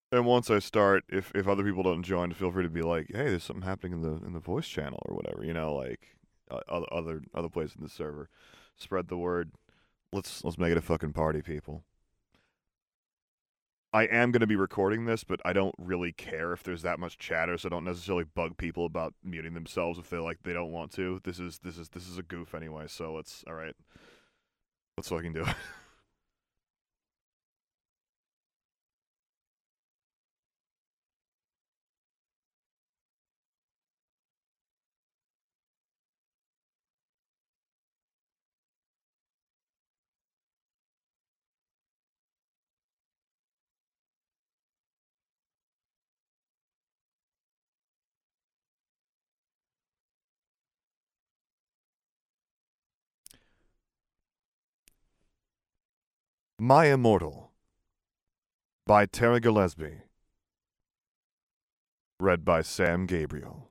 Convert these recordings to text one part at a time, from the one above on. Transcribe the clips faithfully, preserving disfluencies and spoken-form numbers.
And once I start, if if other people don't join, feel free to be like, "Hey, there's something happening in the in the voice channel or whatever." You know, like uh, other other other places in the server. Spread the word. Let's let's make it a fucking party, people. I am going to be recording this, but I don't really care if there's that much chatter, so I don't necessarily bug people about muting themselves if they like they don't want to. This is this is this is a goof anyway, so let's all right. Let's fucking do it. My Immortal by Terry Gillespie. Read by Sam Gabriel.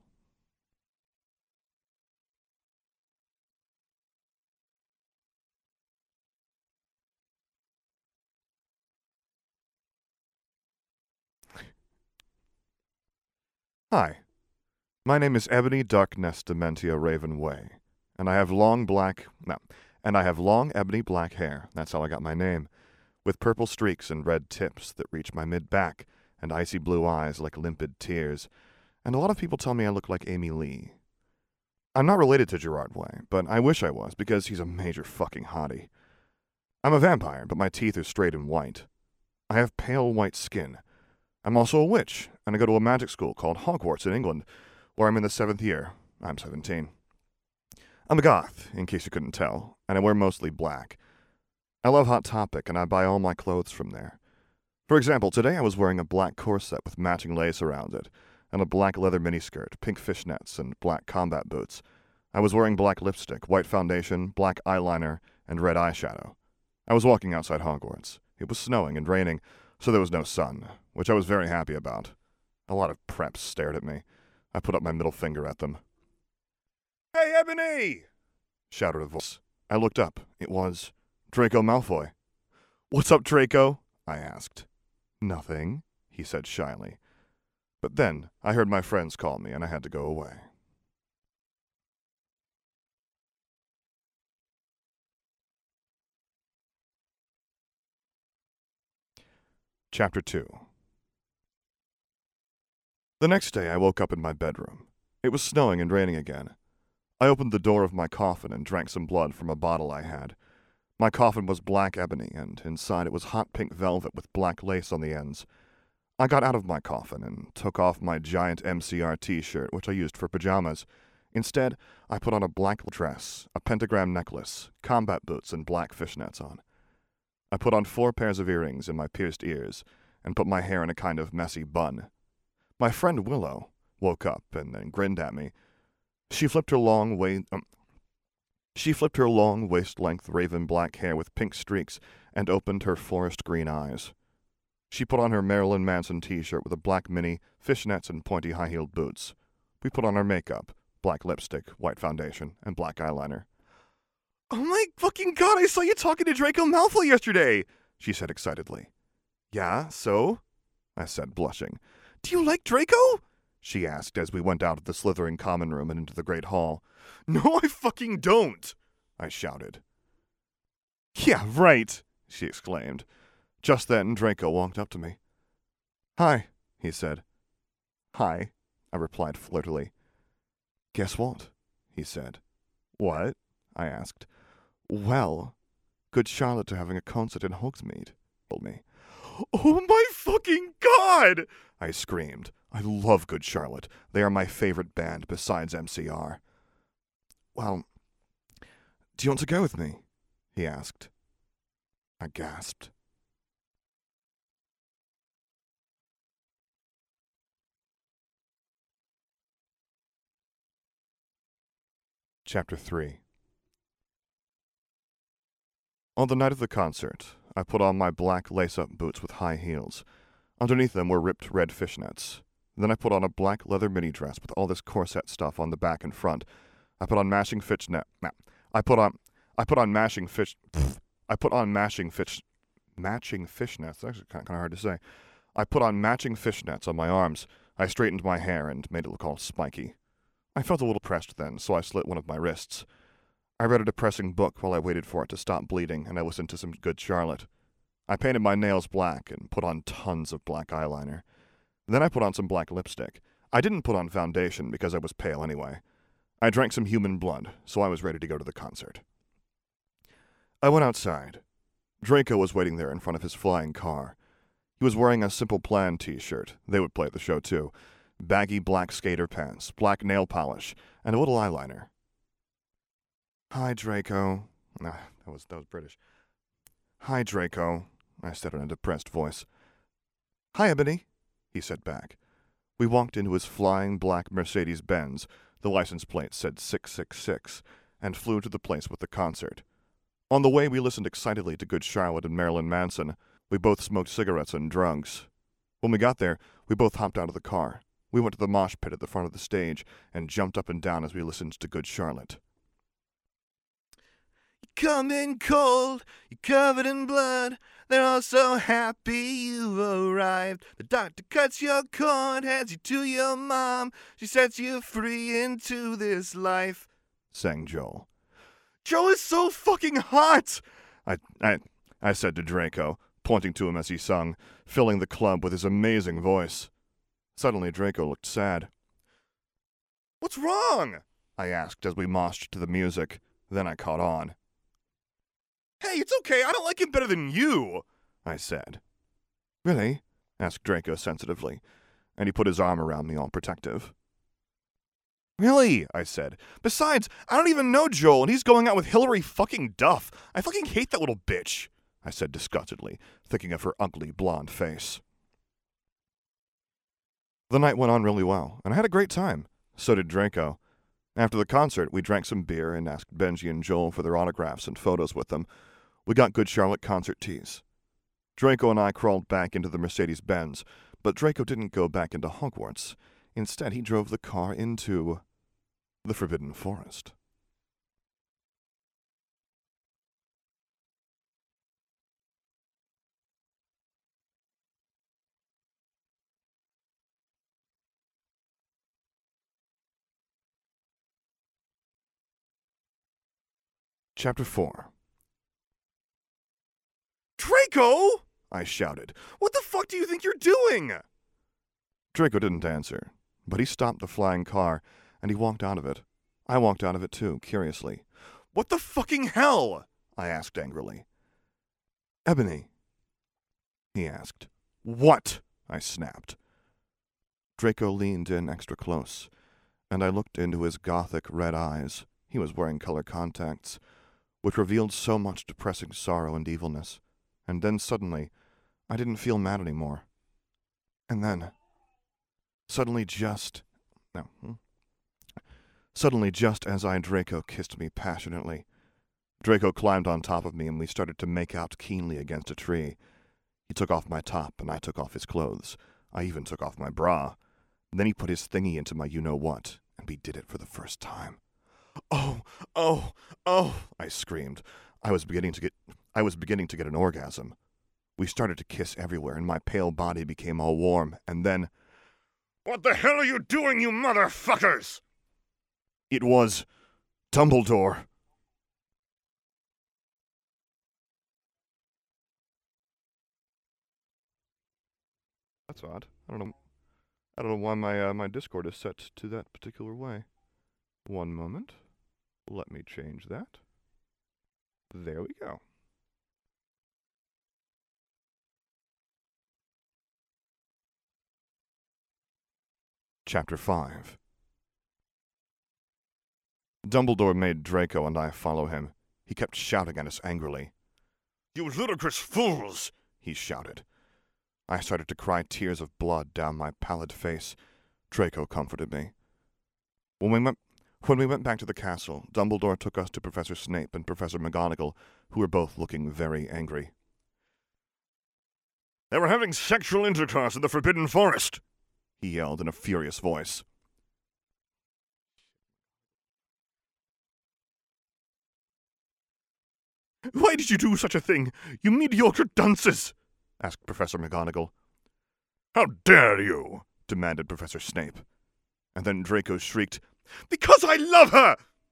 Hi, my name is Ebony Darkness Dementia Raven Way, and I have long black no, and I have long ebony black hair. That's how I got my name, with purple streaks and red tips that reach my mid back, and icy blue eyes like limpid tears. And a lot of people tell me I look like Amy Lee. I'm not related to Gerard Way, but I wish I was because he's a major fucking hottie. I'm a vampire, but my teeth are straight and white. I have pale white skin. I'm also a witch, and I go to a magic school called Hogwarts in England, where I'm in the seventh year. I'm seventeen. I'm a goth, in case you couldn't tell, and I wear mostly black. I love Hot Topic, and I buy all my clothes from there. For example, today I was wearing a black corset with matching lace around it, and a black leather miniskirt, pink fishnets, and black combat boots. I was wearing black lipstick, white foundation, black eyeliner, and red eyeshadow. I was walking outside Hogwarts. It was snowing and raining, so there was no sun, which I was very happy about. A lot of preps stared at me. I put up my middle finger at them. "Hey, Ebony!" shouted a voice. I looked up. It was Draco Malfoy. "What's up, Draco?" I asked. "Nothing," he said shyly. But then I heard my friends call me, and I had to go away. Chapter two. The next day I woke up in my bedroom. It was snowing and raining again. I opened the door of my coffin and drank some blood from a bottle I had. My coffin was black ebony, and inside it was hot pink velvet with black lace on the ends. I got out of my coffin and took off my giant M C R t-shirt, which I used for pajamas. Instead, I put on a black dress, a pentagram necklace, combat boots, and black fishnets on. I put on four pairs of earrings in my pierced ears, and put my hair in a kind of messy bun. My friend Willow woke up and then grinned at me. She flipped her long wa- um, she flipped her long waist-length raven black hair with pink streaks and opened her forest green eyes. She put on her Marilyn Manson t-shirt with a black mini, fishnets, and pointy high-heeled boots. We put on our makeup, black lipstick, white foundation, and black eyeliner. "Oh my fucking god, I saw you talking to Draco Malfoy yesterday," she said excitedly. "Yeah, so?" I said, blushing. "Do you like Draco?" she asked as we went out of the Slytherin common room and into the great hall. "No, I fucking don't," I shouted. "Yeah, right," she exclaimed. Just then, Draco walked up to me. "Hi," he said. "Hi," I replied flirtily. "Guess what?" he said. "What?" I asked. "Well, Good Charlotte are having a concert in Hogsmeade," told me. "Oh my fucking god!" I screamed. I love Good Charlotte. They are my favorite band besides M C R. "Well, do you want to go with me?" he asked. I gasped. Chapter three. On the night of the concert, I put on my black lace-up boots with high heels. Underneath them were ripped red fishnets. Then I put on a black leather mini dress with all this corset stuff on the back and front. I put on mashing fishnet. Nah, I put on. I put on mashing fish. I put on mashing fish. Matching fishnets. That's actually kind of hard to say. I put on matching fishnets on my arms. I straightened my hair and made it look all spiky. I felt a little pressed then, so I slit one of my wrists. I read a depressing book while I waited for it to stop bleeding, and I listened to some Good Charlotte. I painted my nails black and put on tons of black eyeliner. Then I put on some black lipstick. I didn't put on foundation because I was pale anyway. I drank some human blood, so I was ready to go to the concert. I went outside. Draco was waiting there in front of his flying car. He was wearing a Simple Plan t-shirt. They would play at the show too. Baggy black skater pants, black nail polish, and a little eyeliner. Hi, Draco. Ah, that was, that was British. Hi, Draco, I said in a depressed voice. Hi, Ebony, he said back. We walked into his flying black Mercedes-Benz. The license plate said six six six, and flew to the place with the concert. On the way, we listened excitedly to Good Charlotte and Marilyn Manson. We both smoked cigarettes and drugs. When we got there, we both hopped out of the car. We went to the mosh pit at the front of the stage and jumped up and down as we listened to Good Charlotte. You come in cold, you're covered in blood. They're all so happy you arrived. The doctor cuts your cord, hands you to your mom. She sets you free into this life, sang Joel. Joel is so fucking hot, I, I, I said to Draco, pointing to him as he sung, filling the club with his amazing voice. Suddenly Draco looked sad. What's wrong? I asked as we moshed to the music. Then I caught on. Hey, it's okay, I don't like him better than you, I said. Really? Asked Draco sensitively, and he put his arm around me all protective. Really? I said. Besides, I don't even know Joel, and he's going out with Hillary fucking Duff. I fucking hate that little bitch, I said disgustedly, thinking of her ugly blonde face. The night went on really well, and I had a great time. So did Draco. After the concert, we drank some beer and asked Benji and Joel for their autographs and photos with them. We got Good Charlotte concert tees. Draco and I crawled back into the Mercedes-Benz, but Draco didn't go back into Hogwarts. Instead, he drove the car into the Forbidden Forest. Chapter four. Draco! I shouted. What the fuck do you think you're doing? Draco didn't answer, but he stopped the flying car, and he walked out of it. I walked out of it too, curiously. What the fucking hell? I asked angrily. Ebony, he asked. What? I snapped. Draco leaned in extra close, and I looked into his gothic red eyes. He was wearing color contacts, which revealed so much depressing sorrow and evilness. And then suddenly, I didn't feel mad anymore. And then, suddenly just... No. Hmm? Suddenly, just as I, Draco kissed me passionately, Draco climbed on top of me and we started to make out keenly against a tree. He took off my top and I took off his clothes. I even took off my bra. And then he put his thingy into my you-know-what, and we did it for the first time. Oh, oh, oh, I screamed. I was beginning to get I was beginning to get an orgasm. We started to kiss everywhere, and my pale body became all warm, and then... What the hell are you doing, you motherfuckers? It was Dumbledore. That's odd. I don't know. I don't know why my uh, my Discord is set to that particular way. One moment. Let me change that. There we go. Chapter five. Dumbledore made Draco and I follow him. He kept shouting at us angrily. You ludicrous fools! He shouted. I started to cry tears of blood down my pallid face. Draco comforted me. When we went, when we went back to the castle, Dumbledore took us to Professor Snape and Professor McGonagall, who were both looking very angry. They were having sexual intercourse in the Forbidden Forest, he yelled in a furious voice. Why did you do such a thing, you mediocre dunces? Asked Professor McGonagall. "How dare you!" demanded Professor Snape. And then Draco shrieked, "Because I love her!"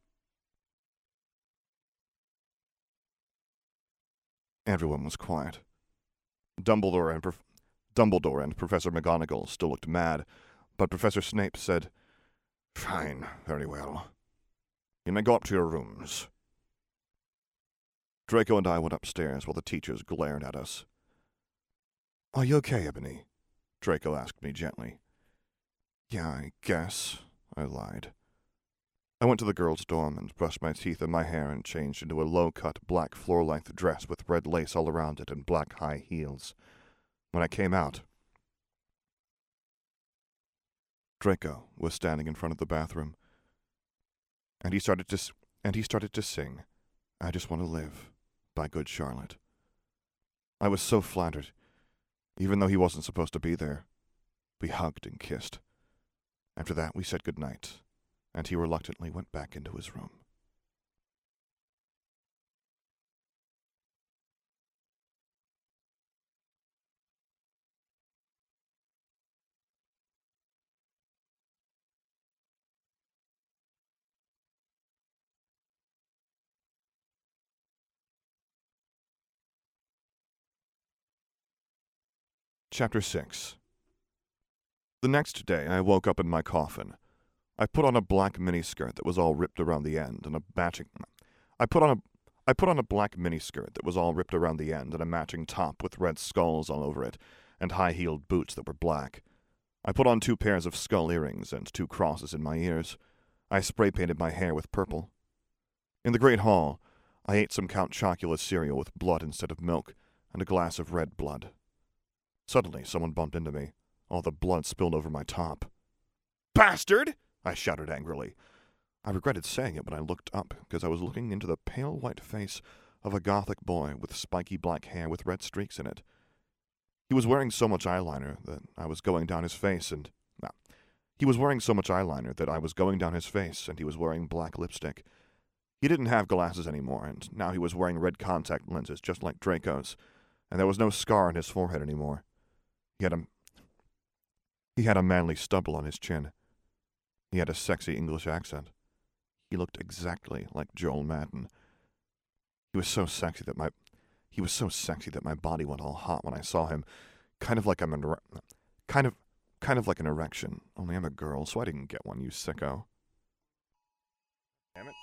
Everyone was quiet. Dumbledore and, Prof- Dumbledore and Professor McGonagall still looked mad, but Professor Snape said, "Fine, very well. You may go up to your rooms." Draco and I went upstairs while the teachers glared at us. "Are you okay, Ebony?" Draco asked me gently. "Yeah, I guess," I lied. I went to the girls' dorm and brushed my teeth and my hair and changed into a low-cut black floor-length dress with red lace all around it and black high heels. When I came out, Draco was standing in front of the bathroom, and he started to and he started to sing, "I Just Want to Live" by Good Charlotte. I was so flattered, even though he wasn't supposed to be there. We hugged and kissed. After that, we said goodnight, and he reluctantly went back into his room. Chapter six. The next day, I woke up in my coffin. I put on a black miniskirt that was all ripped around the end, and a matching. I put on a. I put on a black miniskirt that was all ripped around the end, and a matching top with red skulls all over it, and high-heeled boots that were black. I put on two pairs of skull earrings and two crosses in my ears. I spray-painted my hair with purple. In the great hall, I ate some Count Chocula cereal with blood instead of milk, and a glass of red blood. Suddenly, someone bumped into me. All the blood spilled over my top. "Bastard!" I shouted angrily. I regretted saying it when I looked up, because I was looking into the pale white face of a gothic boy with spiky black hair with red streaks in it. He was wearing so much eyeliner that I was going down his face, and... Nah, he was wearing so much eyeliner that I was going down his face, and he was wearing black lipstick. He didn't have glasses anymore, and now he was wearing red contact lenses just like Draco's, and there was no scar on his forehead anymore. He had a... He had a manly stubble on his chin. He had a sexy English accent. He looked exactly like Joel Madden. He was so sexy that my... He was so sexy that my body went all hot when I saw him. Kind of like I'm an... Kind of... Kind of like an erection. Only I'm a girl, so I didn't get one, you sicko. Damn it.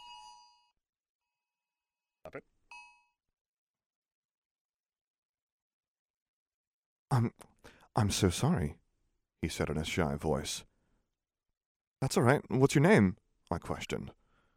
Stop it. I'm... I'm so sorry, he said in a shy voice. "That's all right. What's your name?" I questioned.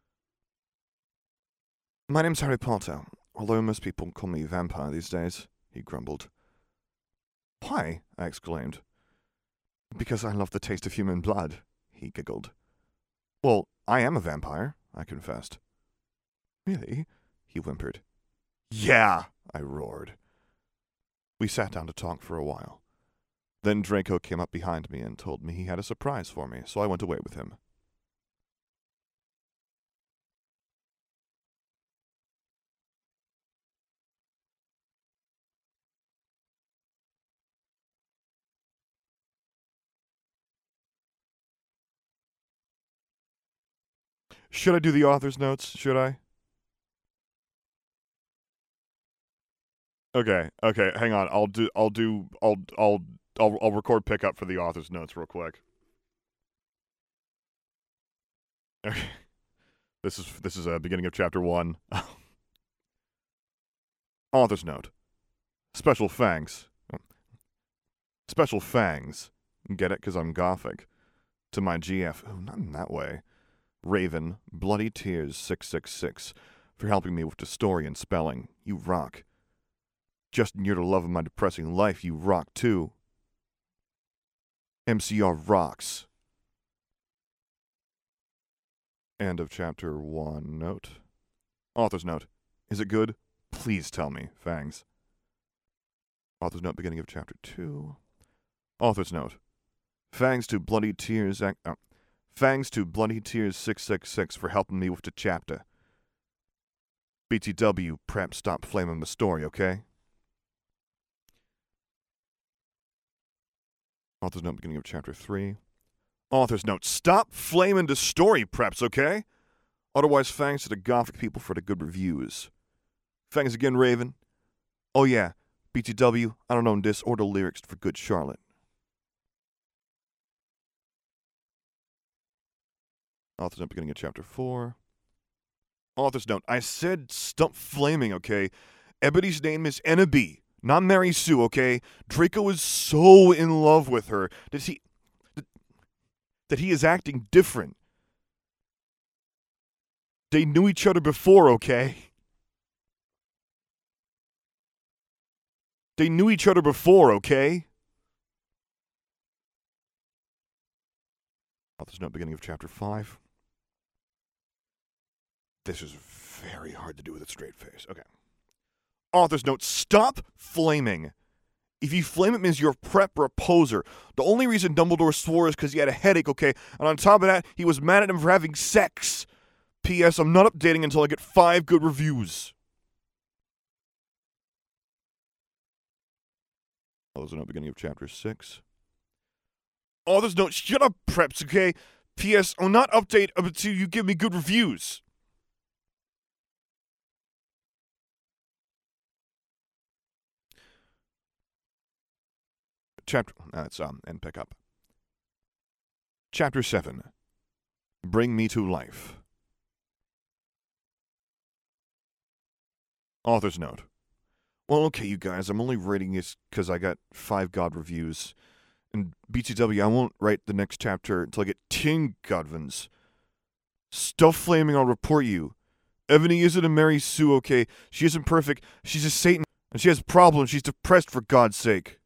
"My name's Harry Potter, although most people call me Vampire these days," he grumbled. "Why?" I exclaimed. "Because I love the taste of human blood," he giggled. "Well, I am a vampire," I confessed. "Really?" he whimpered. "Yeah!" I roared. We sat down to talk for a while. Then Draco came up behind me and told me he had a surprise for me, so I went away with him. Should I do the author's notes? Should I? Okay, okay, hang on. I'll do I'll do I'll I'll I'll I'll record pickup for the author's notes real quick. Okay. This is this is a uh, beginning of chapter one. Author's note. Special thanks. Special fangs. Get it? Because I'm gothic. To my G F. Oh, not in that way. Raven, Bloody Tears six six six, for helping me with the story and spelling. You rock. Justin, you're the love of my depressing life. You rock, too. M C R rocks. End of chapter one note. Author's note. Is it good? Please tell me. Fangs. Author's note, beginning of chapter two. Author's note. Fangs to Bloody Tears... Uh, Fangs to Bloody Tears six six six for helping me with the chapter. B T W, prep, stop flaming the story, okay? Author's note, beginning of chapter three. Author's note, stop flaming the story preps, okay? Otherwise, thanks to the Gothic people for the good reviews. Thanks again, Raven. Oh yeah, B T W, I don't own this or the lyrics for Good Charlotte. Author's note, beginning of chapter four. Author's note, I said stop flaming, okay? Ebony's name is Ennaby, not Mary Sue, okay? Draco is so in love with her that he, that, that he is acting different. They knew each other before, okay? They knew each other before, okay? Author's note, beginning of chapter five. This is very hard to do with a straight face. Okay. Author's note, stop flaming. If you flame it means you're a prep or a poser. The only reason Dumbledore swore is because he had a headache, okay? And on top of that, he was mad at him for having sex. P S. I'm not updating until I get five good reviews. Author's note, beginning of chapter six. Author's note, shut up, preps, okay? P S. I'll not update until you give me good reviews. Chapter, that's, um, and pick up. Chapter seven. Bring Me to Life. Author's note. Well, okay, you guys, I'm only rating this because I got five God reviews. And B T W, I won't write the next chapter until I get ten Godwins. Stuff flaming, I'll report you. Ebony isn't a Mary Sue, okay? She isn't perfect. She's a Satan, and she has problems. She's depressed, for God's sake.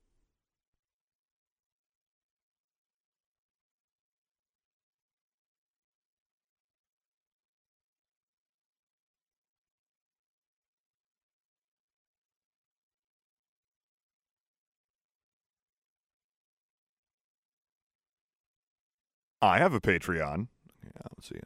I have a Patreon. Yeah, let's see.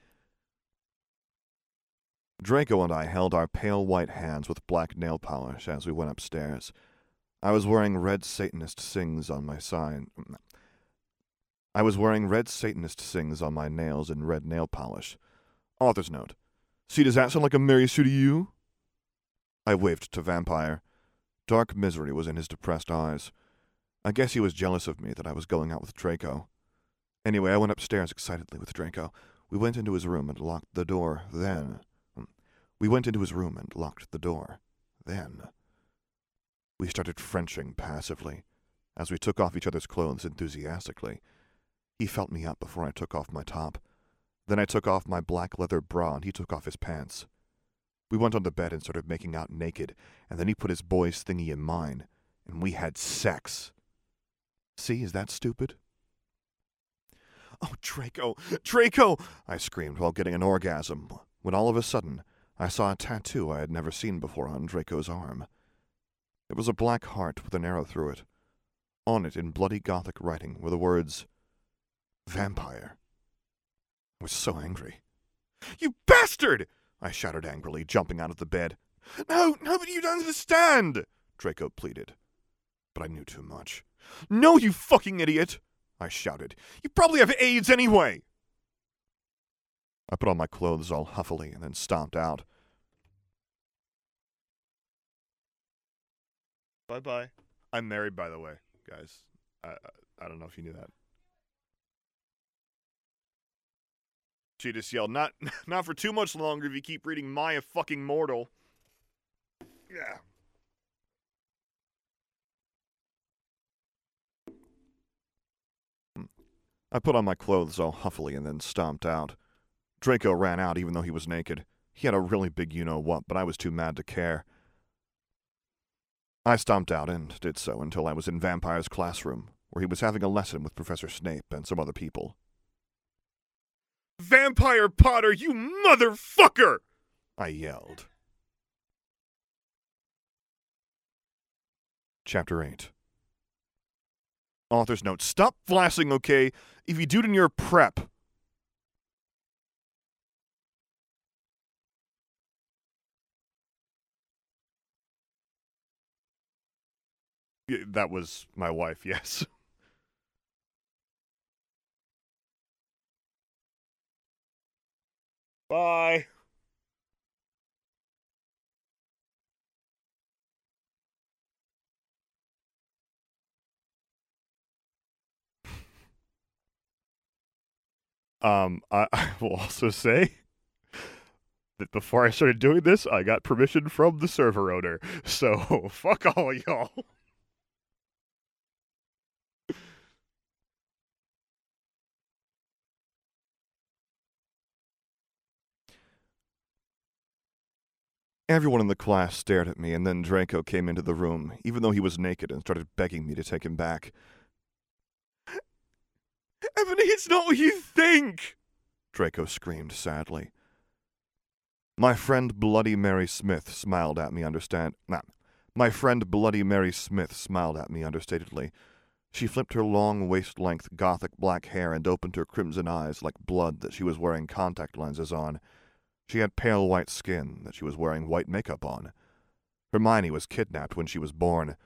Draco and I held our pale white hands with black nail polish as we went upstairs. I was wearing red Satanist sings on my sign. I was wearing red Satanist sings on my nails and red nail polish. Author's note. See, does that sound like a Mary Sue to you? I waved to Vampire. Dark misery was in his depressed eyes. I guess he was jealous of me that I was going out with Draco. Anyway, I went upstairs excitedly with Draco. We went into his room and locked the door. Then... We went into his room and locked the door. Then... We started Frenching passively, as we took off each other's clothes enthusiastically. He felt me up before I took off my top. Then I took off my black leather bra and he took off his pants. We went on the bed and started making out naked, and then he put his boy's thingy in mine, and we had sex. See, is that stupid? Oh, Draco! Draco! I screamed while getting an orgasm, when all of a sudden, I saw a tattoo I had never seen before on Draco's arm. It was a black heart with an arrow through it. On it, in bloody Gothic writing, were the words, Vampire. I was so angry. You bastard! I shouted angrily, jumping out of the bed. No, no, but you don't understand! Draco pleaded. But I knew too much. No, you fucking idiot! I shouted. You probably have AIDS anyway! I put on my clothes all huffily and then stomped out. Bye-bye. I'm married, by the way, guys. I, I, I don't know if you knew that. She just yelled, not, not for too much longer if you keep reading Maya fucking Mortal. Yeah. I put on my clothes all huffily and then stomped out. Draco ran out even though he was naked. He had a really big you-know-what, but I was too mad to care. I stomped out and did so until I was in Vampire's classroom, where he was having a lesson with Professor Snape and some other people. Vampire Potter, you motherfucker! I yelled. Chapter eight. Author's note. Stop flashing, okay? If you do it in your prep. Yeah, that was my wife, yes. Bye. Um, I, I will also say that before I started doing this, I got permission from the server owner. So, fuck all y'all. Everyone in the class stared at me, and then Draco came into the room, even though he was naked, and started begging me to take him back. Ebony, it's not what you think! Draco screamed sadly. My friend Bloody Mary Smith smiled at me understand nah. My friend Bloody Mary Smith smiled at me understatedly. She flipped her long waist-length gothic black hair and opened her crimson eyes like blood that she was wearing contact lenses on. She had pale white skin that she was wearing white makeup on. Hermione was kidnapped when she was born.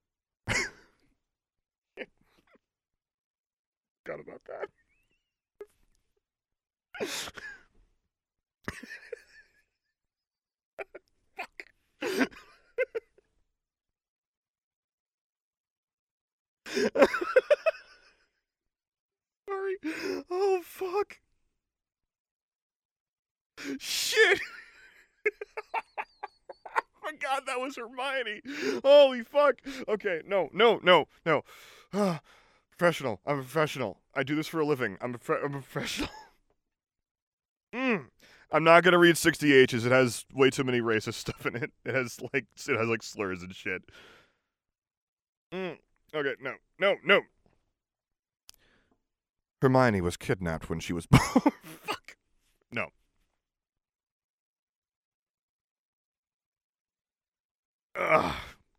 Forgot about that. Fuck. Sorry. Oh, fuck. Shit. Oh my god, that was Hermione. Holy fuck. Okay, no, no, no, no. Uh, professional. I'm a professional. I do this for a living. I'm a, pro- I'm a professional. mm. I'm not gonna read sixty H's. It has way too many racist stuff in it. It has like it has like slurs and shit. Mm. Okay, no, no, no. Hermione was kidnapped when she was born. Fuck. No. Ugh.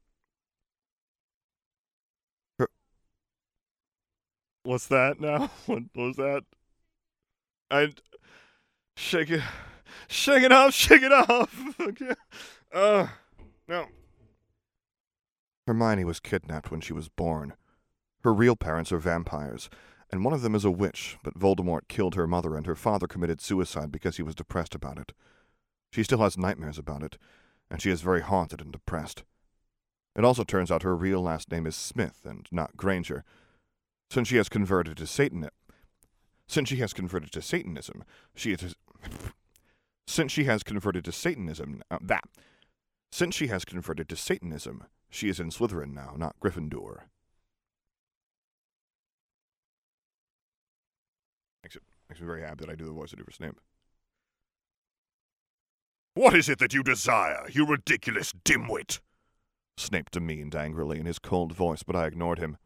Her- What's that now? What, what was that? I shake it, shake it off, shake it off. Okay. Uh, no. Hermione was kidnapped when she was born. Her real parents are vampires, and one of them is a witch, but Voldemort killed her mother and her father committed suicide because he was depressed about it. She still has nightmares about it, and she is very haunted and depressed. It also turns out her real last name is Smith and not Granger. Since she has converted to Satan, since she has converted to Satanism, she is. Since she has converted to Satanism, uh, that. Since she has converted to Satanism, she is in Slytherin now, not Gryffindor. Makes it makes me very happy that I do the voice of her name. What is it that you desire, you ridiculous dimwit? Snape demeaned angrily in his cold voice, but I ignored him.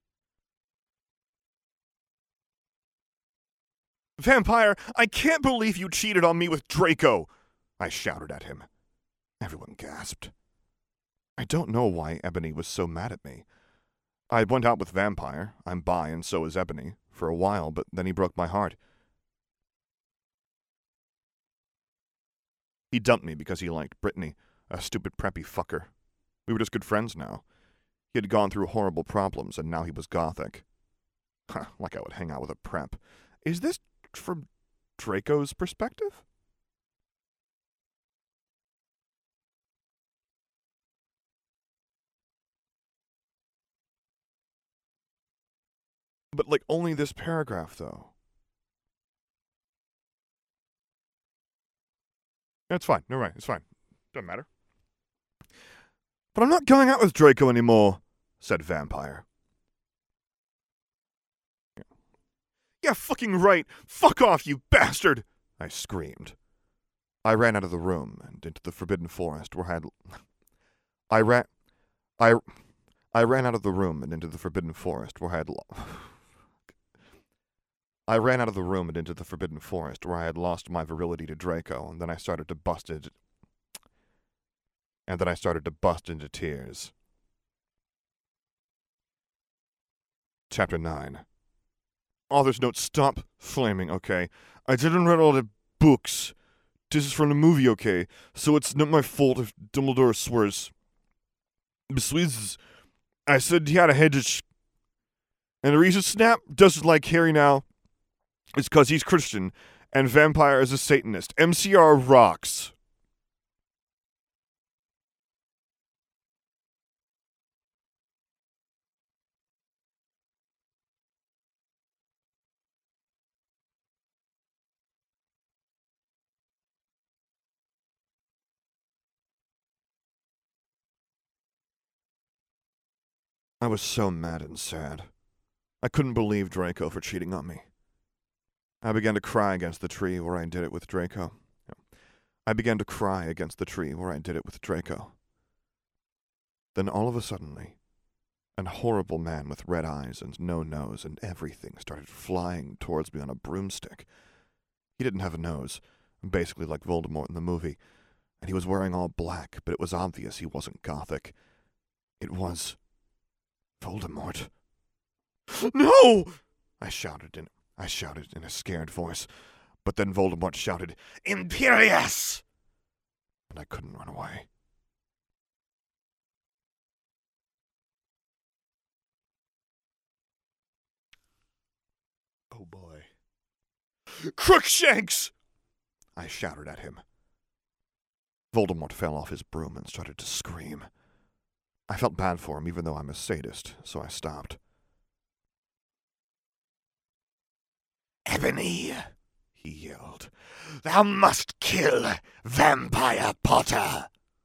Vampire, I can't believe you cheated on me with Draco! I shouted at him. Everyone gasped. I don't know why Ebony was so mad at me. I went out with Vampire, I'm bi and so is Ebony, for a while, but then he broke my heart. He dumped me because he liked Brittany, a stupid preppy fucker. We were just good friends now. He had gone through horrible problems, and now he was gothic. Huh, like I would hang out with a prep. Is this from Draco's perspective? But, like, only this paragraph, though. It's fine. You're right. It's fine. Doesn't matter. But I'm not going out with Draco anymore, said Vampire. Yeah, fucking right. Fuck off, you bastard, I screamed. I ran out of the room and into the Forbidden Forest where I had... I ran... I... I ran out of the room and into the Forbidden Forest where I had... I ran out of the room and into the Forbidden Forest where I had lost my virility to Draco, and then I started to bust into... And then I started to bust into tears. Chapter nine. Author's note, stop flaming, okay? I didn't read all the books. This is from the movie, okay? So it's not my fault if Dumbledore swears. Besides, I said he had a head sh- And the reason Snap doesn't like Harry now is because he's Christian, And Vampire is a Satanist. M C R rocks. I was so mad and sad. I couldn't believe Draco for cheating on me. I began to cry against the tree where I did it with Draco. I began to cry against the tree where I did it with Draco. Then all of a sudden, an horrible man with red eyes and no nose and everything started flying towards me on a broomstick. He didn't have a nose, basically like Voldemort in the movie, and he was wearing all black, but it was obvious he wasn't Gothic. It was Voldemort. No! I shouted in I shouted in a scared voice, but then Voldemort shouted, Imperius! And I couldn't run away. Oh boy. Crookshanks! I shouted at him. Voldemort fell off his broom and started to scream. I felt bad for him, even though I'm a sadist, so I stopped. Ebony, he yelled, thou must kill Vampire Potter.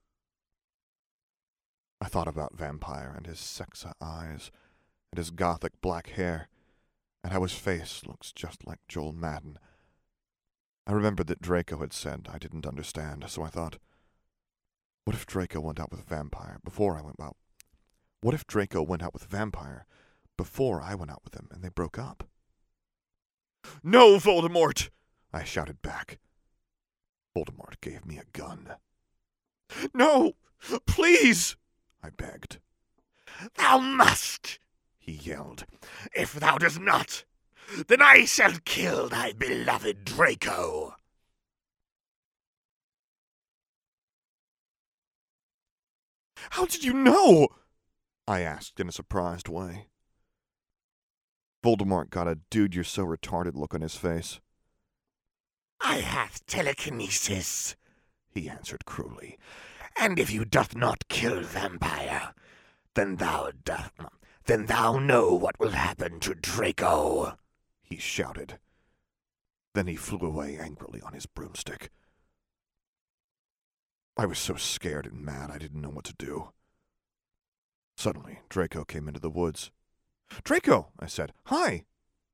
I thought about Vampire and his sexa eyes, and his gothic black hair, and how his face looks just like Joel Madden. I remembered that Draco had said I didn't understand, so I thought, what if Draco went out with Vampire before I went out? What if Draco went out with Vampire before I went out with him and they broke up? No, Voldemort! I shouted back. Voldemort gave me a gun. No! Please! I begged. Thou must! He yelled. If thou dost not, then I shall kill thy beloved Draco. How did you know? I asked in a surprised way. Voldemort got a dude you're so retarded look on his face. I hath telekinesis, he answered cruelly, and if you doth not kill Vampire, then thou doth, then thou know what will happen to Draco, he shouted. Then he flew away angrily on his broomstick. I was so scared and mad I didn't know what to do. Suddenly, Draco came into the woods. Draco, I said, hi.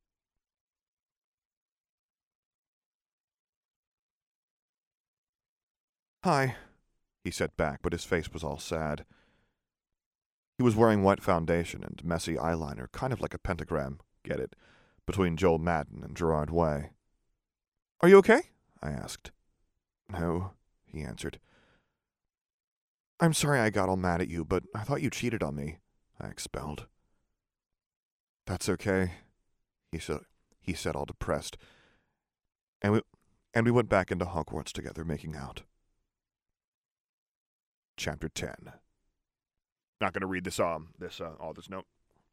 Hi, he said back, but his face was all sad. He was wearing white foundation and messy eyeliner, kind of like a pentagram, get it, between Joel Madden and Gerard Way. Are you okay? I asked. No, he answered. I'm sorry I got all mad at you, but I thought you cheated on me, I expelled. That's okay, he said, he said all depressed, and we, and we went back into Hogwarts together, making out. Chapter ten. Not going to read this, um, this, uh, all this note.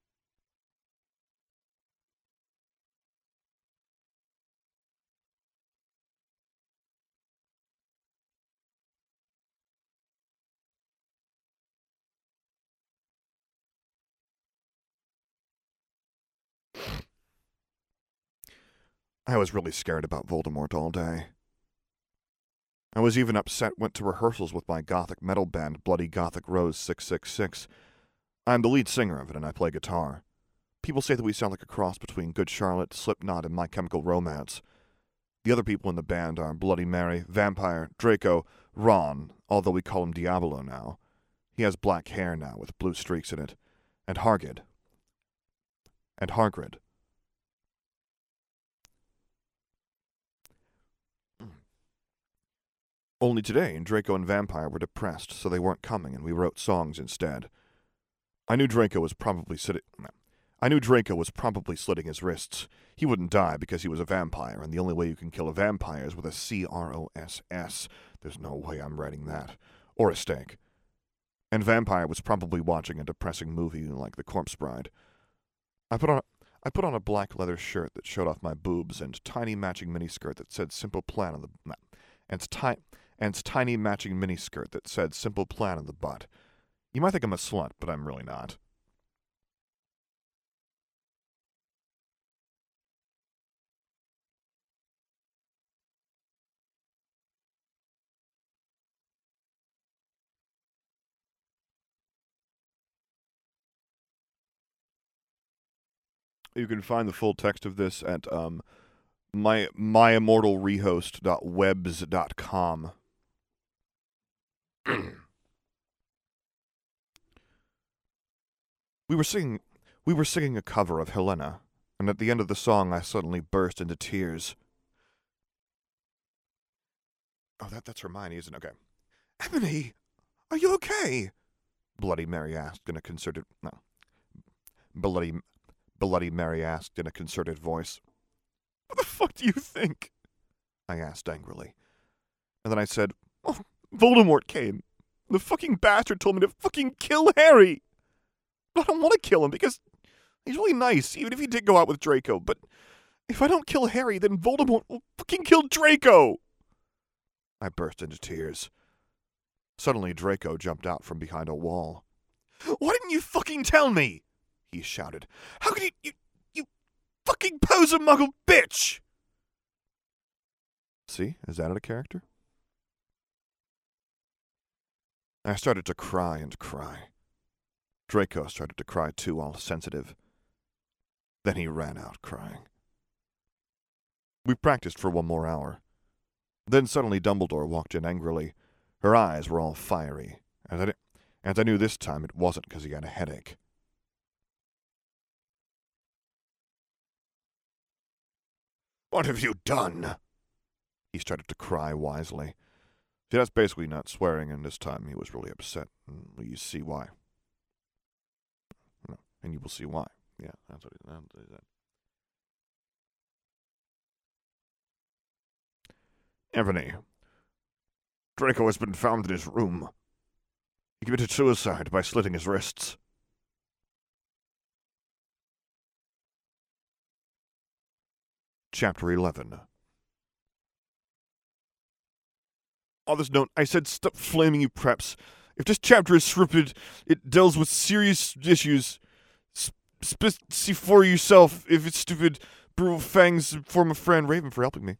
I was really scared about Voldemort all day. I was even upset went to rehearsals with my gothic metal band, Bloody Gothic Rose six six six. I'm the lead singer of it and I play guitar. People say that we sound like a cross between Good Charlotte, Slipknot, and My Chemical Romance. The other people in the band are Bloody Mary, Vampire, Draco, Ron, although we call him Diabolo now. He has black hair now with blue streaks in it. And Hargid. And Hargrid. Only today, Draco and Vampire were depressed, so they weren't coming, and we wrote songs instead. I knew Draco was probably sitting. I knew Draco was probably slitting his wrists. He wouldn't die because he was a vampire, and the only way you can kill a vampire is with a C R O S S. There's no way I'm writing that. Or a steak. And Vampire was probably watching a depressing movie like The Corpse Bride. I put on, I put on a black leather shirt that showed off my boobs and tiny matching miniskirt that said Simple Plan on the and ti- and tiny matching miniskirt that said Simple Plan on the butt. You might think I'm a slut, but I'm really not. You can find the full text of this at um, my myimmortalrehost dot webs dot com. we were singing we were singing a cover of Helena, and at the end of the song I suddenly burst into tears. Oh, that that's Hermione, isn't it? Okay. Ebony, are you okay? Bloody Mary asked in a concerted no. Bloody Bloody Mary asked in a concerted voice. What the fuck do you think? I asked angrily. And then I said, oh, Voldemort came. The fucking bastard told me to fucking kill Harry. But I don't want to kill him because he's really nice, even if he did go out with Draco. But if I don't kill Harry, then Voldemort will fucking kill Draco. I burst into tears. Suddenly, Draco jumped out from behind a wall. Why didn't you fucking tell me? He shouted. How could you, you, you fucking poser muggle bitch? See, is that a character? I started to cry and cry. Draco started to cry too, all sensitive. Then he ran out crying. We practiced for one more hour. Then suddenly Dumbledore walked in angrily. Her eyes were all fiery, and I, and I knew this time it wasn't because he had a headache. What have you done? He started to cry wisely. See, that's basically not swearing, and this time he was really upset. And you see why. And you will see why. Yeah, that's what he, that's what he said. Ebony, Draco has been found in his room. He committed suicide by slitting his wrists. Chapter eleven. On this note, I said stop flaming you preps. If this chapter is scripted, it deals with serious issues. Sp- see for yourself if it's stupid. Brutal fangs for my friend Raven for helping me.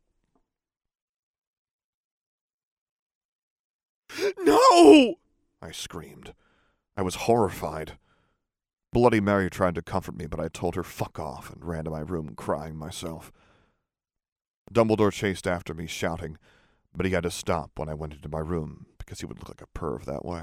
No! I screamed. I was horrified. Bloody Mary tried to comfort me, but I told her fuck off and ran to my room crying myself. Dumbledore chased after me, shouting, but he had to stop when I went into my room because he would look like a perv that way.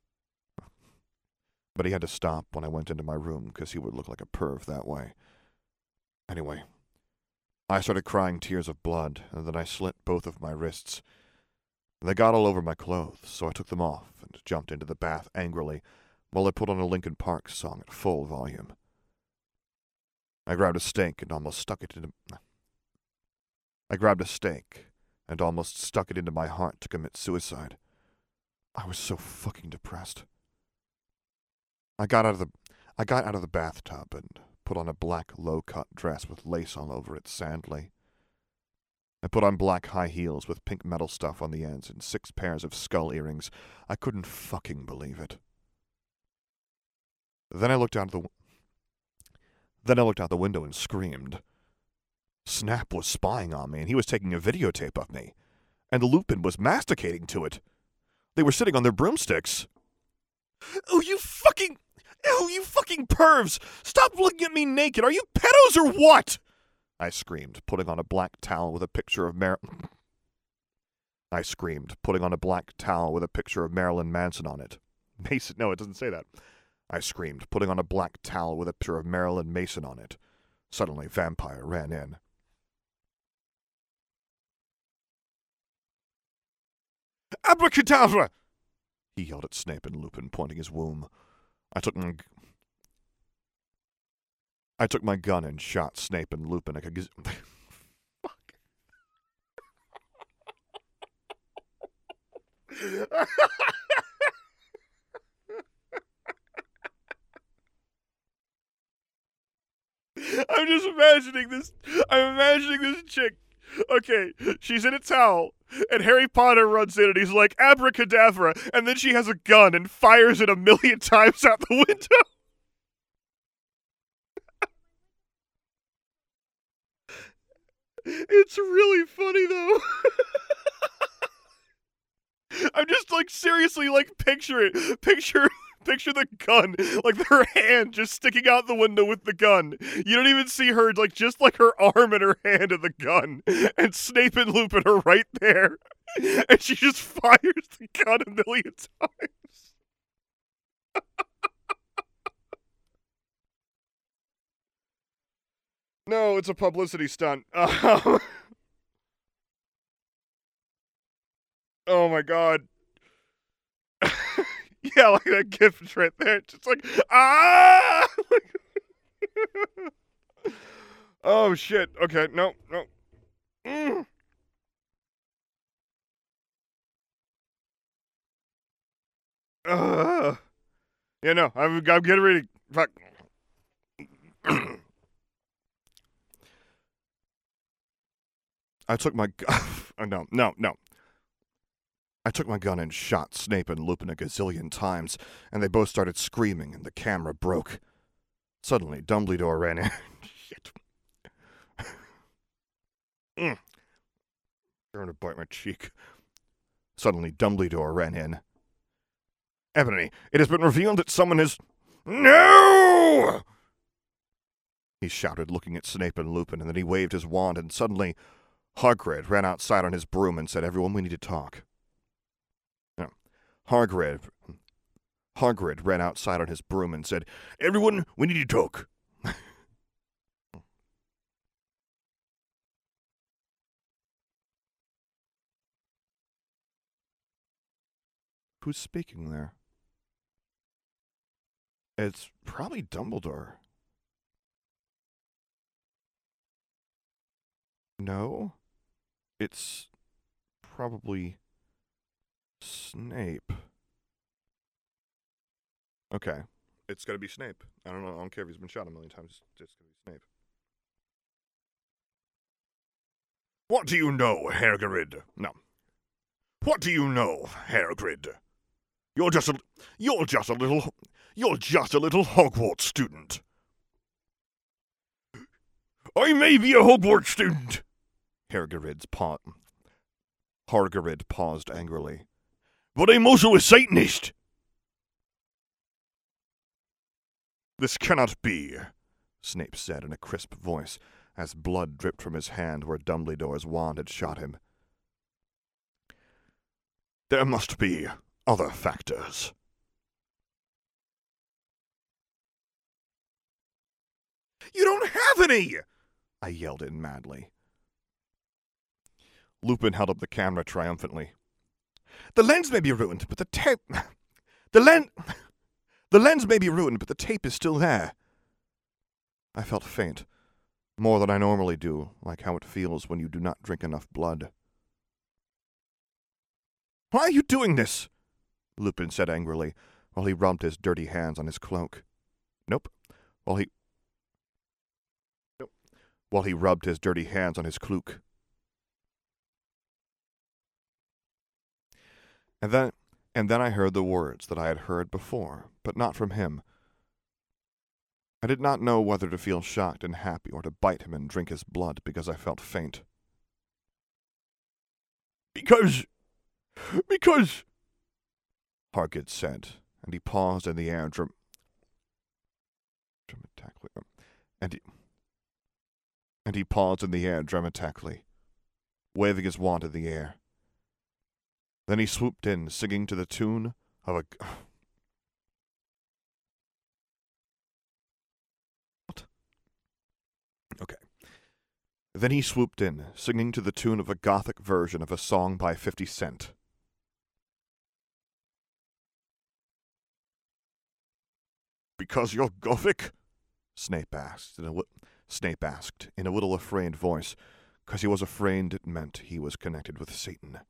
But he had to stop when I went into my room because he would look like a perv that way. Anyway, I started crying tears of blood, and then I slit both of my wrists. They got all over my clothes, so I took them off and jumped into the bath angrily while I put on a Linkin Park song at full volume. I grabbed a stake and almost stuck it into... I grabbed a stake and almost stuck it into my heart to commit suicide. I was so fucking depressed. I got out of the I got out of the bathtub and put on a black low-cut dress with lace all over it sadly. I put on black high heels with pink metal stuff on the ends and six pairs of skull earrings. I couldn't fucking believe it. Then I looked out the Then I looked out the window and screamed. Snap was spying on me, and he was taking a videotape of me. And Lupin was masticating to it. They were sitting on their broomsticks. Oh, you fucking... Oh, you fucking pervs! Stop looking at me naked! Are you pedos or what? I screamed, putting on a black towel with a picture of Mar... I screamed, putting on a black towel with a picture of Marilyn Manson on it. Mason... No, it doesn't say that. I screamed, putting on a black towel with a picture of Marilyn Mason on it. Suddenly, Vampire ran in. Abracadabra! He yelled at Snape and Lupin, pointing his womb. I took my... I took my gun and shot Snape and Lupin like a gaz... Fuck. I'm just imagining this. I'm imagining this chick. Okay, she's in a towel, and Harry Potter runs in, and he's like, abracadabra, and then she has a gun and fires it a million times out the window. It's really funny, though. I'm just, like, seriously, like, picture it. Picture... Picture the gun, like her hand just sticking out the window with the gun. You don't even see her, like, just like her arm and her hand in the gun. And Snape and Lupin are right there. And she just fires the gun a million times. No, it's a publicity stunt. Um, oh my god. Yeah, like that gift right there. Just like, ah! Oh, shit. Okay, no, no. Mm. Uh, yeah, no, I'm, I'm getting ready. Fuck. I took my gun. Oh, no, no, no. I took my gun and shot Snape and Lupin a gazillion times, and they both started screaming, and the camera broke. Suddenly, Dumbledore ran in. Shit. mm. Trying to bite my cheek. Suddenly, Dumbledore ran in. Ebony, it has been revealed that someone has... No! He shouted, looking at Snape and Lupin, and then he waved his wand, and suddenly, Hagrid ran outside on his broom and said, "Everyone, we need to talk." Hagrid, Hagrid ran outside on his broom and said, "Everyone, we need to talk." Who's speaking there? It's probably Dumbledore. No, it's probably Snape. Okay, it's gotta be Snape. I don't know. I don't care if he's been shot a million times. It's gonna be Snape. What do you know, Hagrid? No. What do you know, Hagrid? You're just a, you're just a little, you're just a little Hogwarts student. I may be a Hogwarts student. Hagrid's paw. Hagrid paused angrily. But I'm also a Satanist. This cannot be, Snape said in a crisp voice, as blood dripped from his hand where Dumbledore's wand had shot him. There must be other factors. You don't have any! I yelled in madly. Lupin held up the camera triumphantly. The lens may be ruined, but the tape... The lens... The lens may be ruined, but the tape is still there. I felt faint, more than I normally do, like how it feels when you do not drink enough blood. Why are you doing this? Lupin said angrily, while he rubbed his dirty hands on his cloak. Nope. While he... Nope. While he rubbed his dirty hands on his cloak. And then, and then I heard the words that I had heard before, but not from him. I did not know whether to feel shocked and happy or to bite him and drink his blood because I felt faint. Because... Because... Hagrid said, and he paused in the air dram- dramatically. And he, and he paused in the air dramatically, waving his wand in the air. Then he swooped in, singing to the tune of a... What? Okay. Then he swooped in, singing to the tune of a gothic version of a song by fifty cent. Because you're gothic? Snape asked in a, li- Snape asked in a little afraid voice, because he was afraid it meant he was connected with Satan.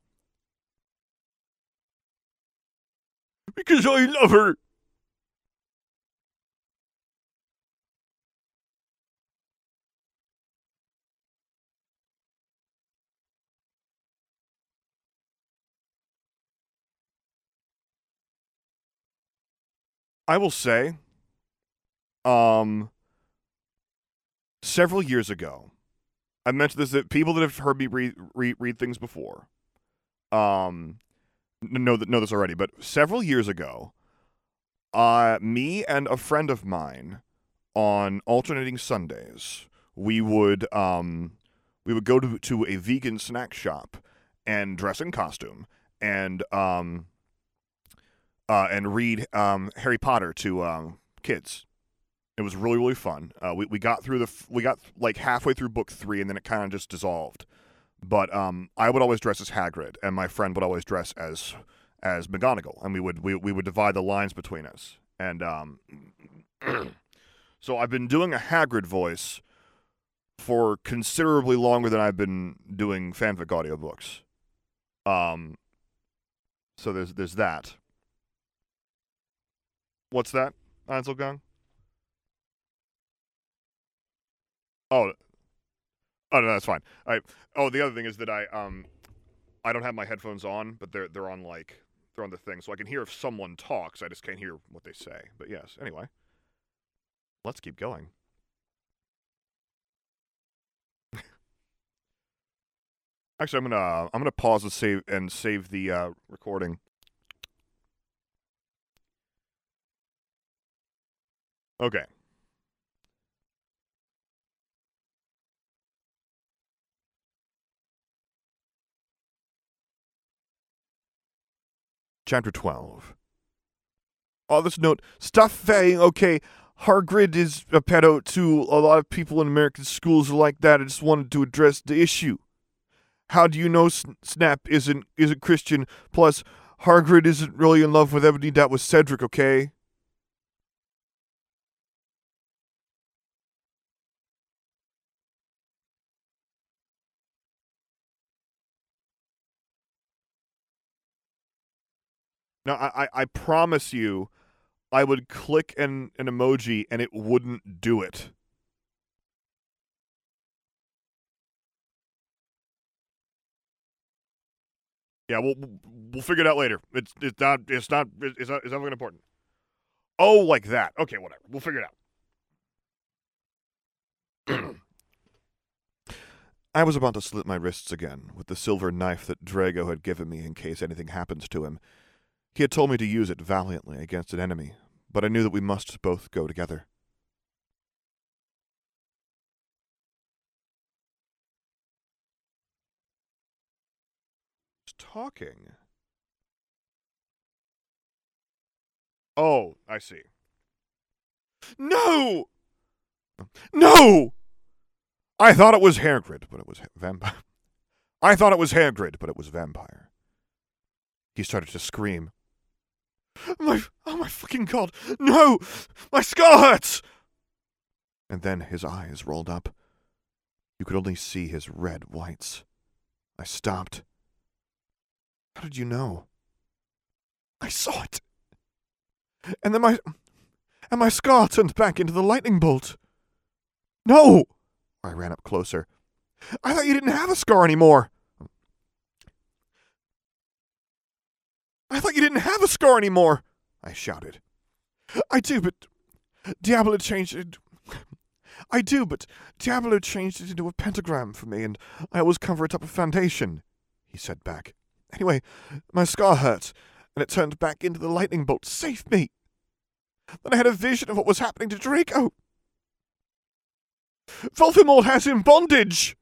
Because I love her! I will say, um, several years ago, I mentioned this that people that have heard me read read, read things before, um, know that know this already. But several years ago, uh, me and a friend of mine, on alternating Sundays, we would um, we would go to to a vegan snack shop and dress in costume and um, uh, and read um, Harry Potter to um, kids. It was really, really fun. Uh, we we got through the f- we got like halfway through book three, and then it kind of just dissolved. But um, I would always dress as Hagrid, and my friend would always dress as as McGonagall, and we would we we would divide the lines between us. And um, so I've been doing a Hagrid voice for considerably longer than I've been doing fanfic audiobooks. Um, so there's there's that. What's that, Einzelgang? Oh, oh no, that's fine. I oh the other thing is that I um I don't have my headphones on, but they're they're on like they're on the thing, so I can hear if someone talks. I just can't hear what they say. But yes, anyway, let's keep going. Actually, I'm gonna I'm gonna pause and save and save the uh, recording. Okay. Chapter twelve. On this note, stop saying, okay, Hagrid is a pedo to a lot of people in American schools are like that. I just wanted to address the issue. How do you know S- Snap isn't isn't Christian? Plus, Hagrid isn't really in love with Ebony. That was Cedric, okay? Now, I, I, I promise you, I would click an, an emoji and it wouldn't do it. Yeah, we'll we'll figure it out later. It's it's not it's not it's not it's not fucking important. Oh, like that. Okay, whatever. We'll figure it out. I was about to slit my wrists again with the silver knife that Drago had given me in case anything happens to him. He had told me to use it valiantly against an enemy, but I knew that we must both go together. Talking. Oh, I see. No! No! I thought it was Hagrid, but it was vampire. I thought it was Hagrid, but it was vampire. He started to scream. My, oh my fucking god, no! My skull hurts! And then his eyes rolled up. You could only see his red whites. I stopped. How did you know? I saw it. And then my, and my scar turned back into the lightning bolt. No! I ran up closer. I thought you didn't have a scar anymore. I thought you didn't have a scar anymore, I shouted. I do, but Diablo changed it. I do, but Diablo changed it into a pentagram for me, and I always cover it up with foundation, he said back. Anyway, my scar hurt, and it turned back into the lightning bolt. Save me! Then I had a vision of what was happening to Draco. Voldemort has him bondage!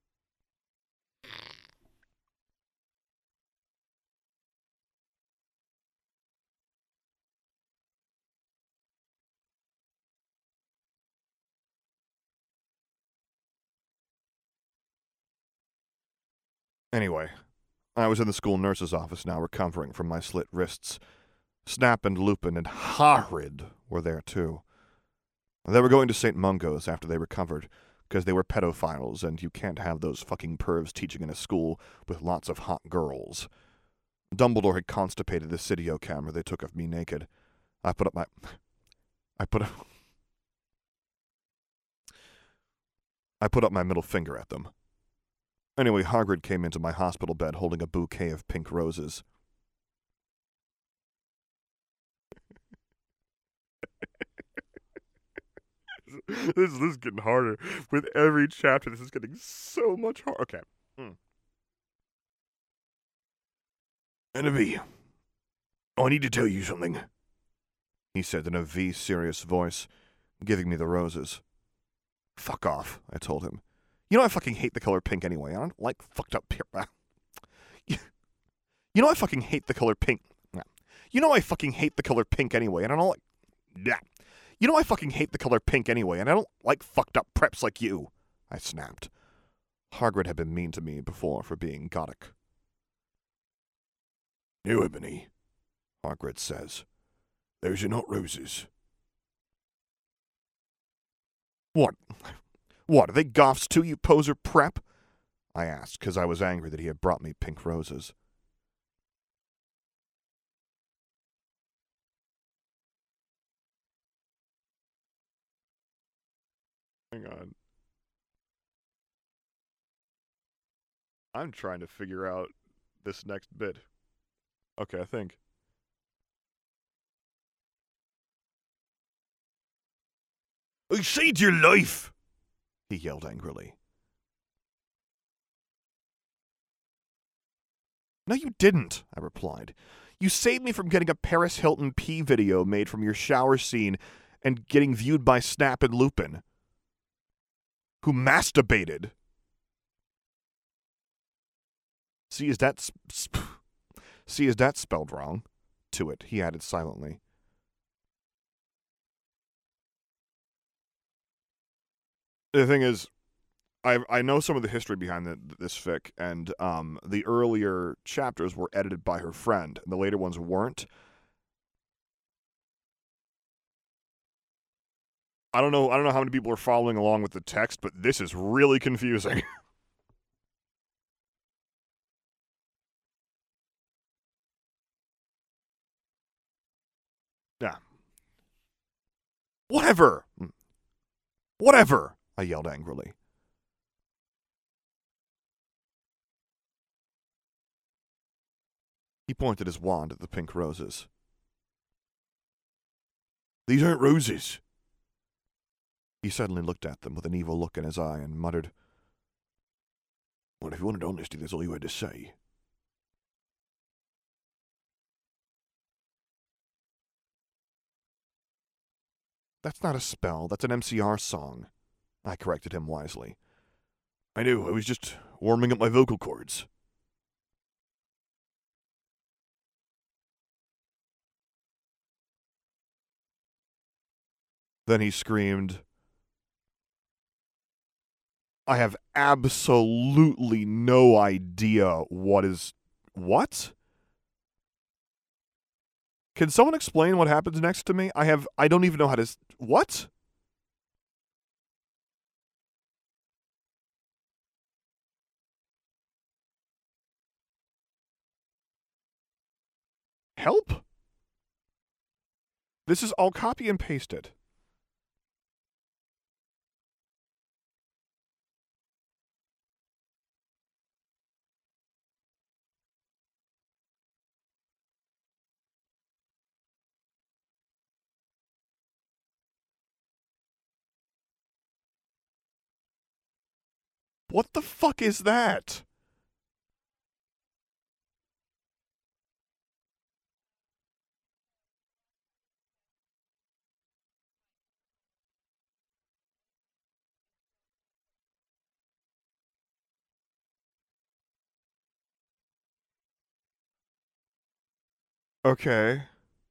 Anyway, I was in the school nurse's office now, recovering from my slit wrists. Snap and Lupin and Hagrid were there too. They were going to Saint Mungo's after they recovered, because they were pedophiles, and you can't have those fucking pervs teaching in a school with lots of hot girls. Dumbledore had constipated the Cydio camera they took of me naked. I put up my... I put up... I put up my middle finger at them. Anyway, Hagrid came into my hospital bed holding a bouquet of pink roses. this, this is getting harder. With every chapter, this is getting so much harder. Okay. Mm. Enemy, I need to tell you something, he said in a V-serious voice, giving me the roses. Fuck off, I told him. You know I fucking hate the color pink anyway. I don't like fucked up people. You know I fucking hate the color pink. You know I fucking hate the color pink anyway, and I don't like... Yeah. You know I fucking hate the color pink anyway, and I don't like fucked up preps like you, I snapped. Hagrid had been mean to me before for being Gothic. No, Ebony, Hagrid says. Those are not roses. What? What, are they goths too, you poser prep? I asked, because I was angry that he had brought me pink roses. Hang on. I'm trying to figure out this next bit. Okay, I think. I saved your life, he yelled angrily. No, you didn't, I replied. You saved me from getting a Paris Hilton pee video made from your shower scene and getting viewed by Snap and Lupin, who masturbated. See, is that sp- sp- See, is that spelled wrong? To it, he added silently. The thing is, I I know some of the history behind the, this fic, and um, the earlier chapters were edited by her friend, and the later ones weren't. I don't know. I don't know how many people are following along with the text, but this is really confusing. Yeah. Whatever. Whatever, I yelled angrily. He pointed his wand at the pink roses. These aren't roses. He suddenly looked at them with an evil look in his eye and muttered, Well, if you wanted honesty, that's all you had to say. That's not a spell, that's an M C R song, I corrected him wisely. I knew, I was just warming up my vocal cords. Then he screamed, I have absolutely no idea what is... What? Can someone explain what happens next to me? I have... I don't even know how to... What? Help? This is all copy and pasted. What the fuck is that? Okay.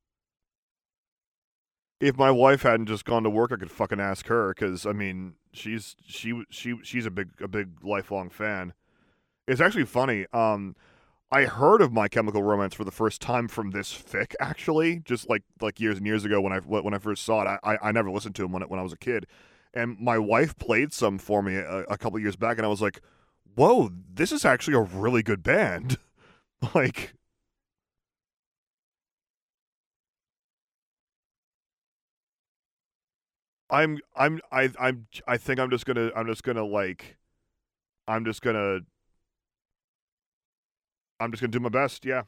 If my wife hadn't just gone to work, I could fucking ask her, because, I mean, she's she she she's a big a big lifelong fan. It's actually funny. Um, I heard of My Chemical Romance for the first time from this fic, actually, just like like years and years ago when I when I first saw it. I I never listened to him when when I was a kid, and my wife played some for me a, a couple years back, and I was like, "Whoa, this is actually a really good band." Like, I'm I'm I I'm I think I'm just gonna I'm just gonna like I'm just gonna I'm just gonna do my best. Yeah.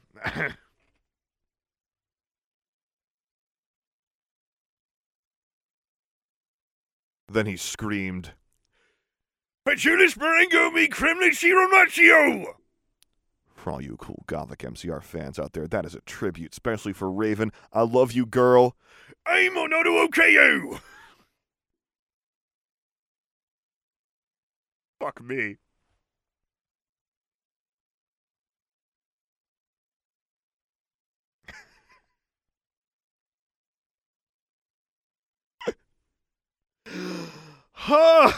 Then he screamed, Patchulis Marengo mi cremne Shiromacio! For all you cool Gothic M C R fans out there, that is a tribute, especially for Raven. I love you, girl. I'm Onodo Okayo! Fuck me. Huh.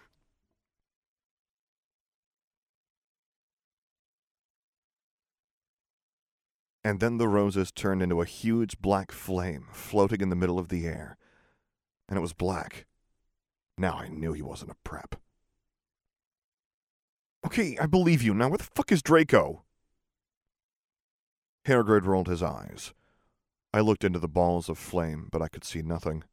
And then the roses turned into a huge black flame floating in the middle of the air. And it was black. Now I knew he wasn't a prep. Okay, I believe you. Now where the fuck is Draco? Hagrid rolled his eyes. I looked into the balls of flame, but I could see nothing.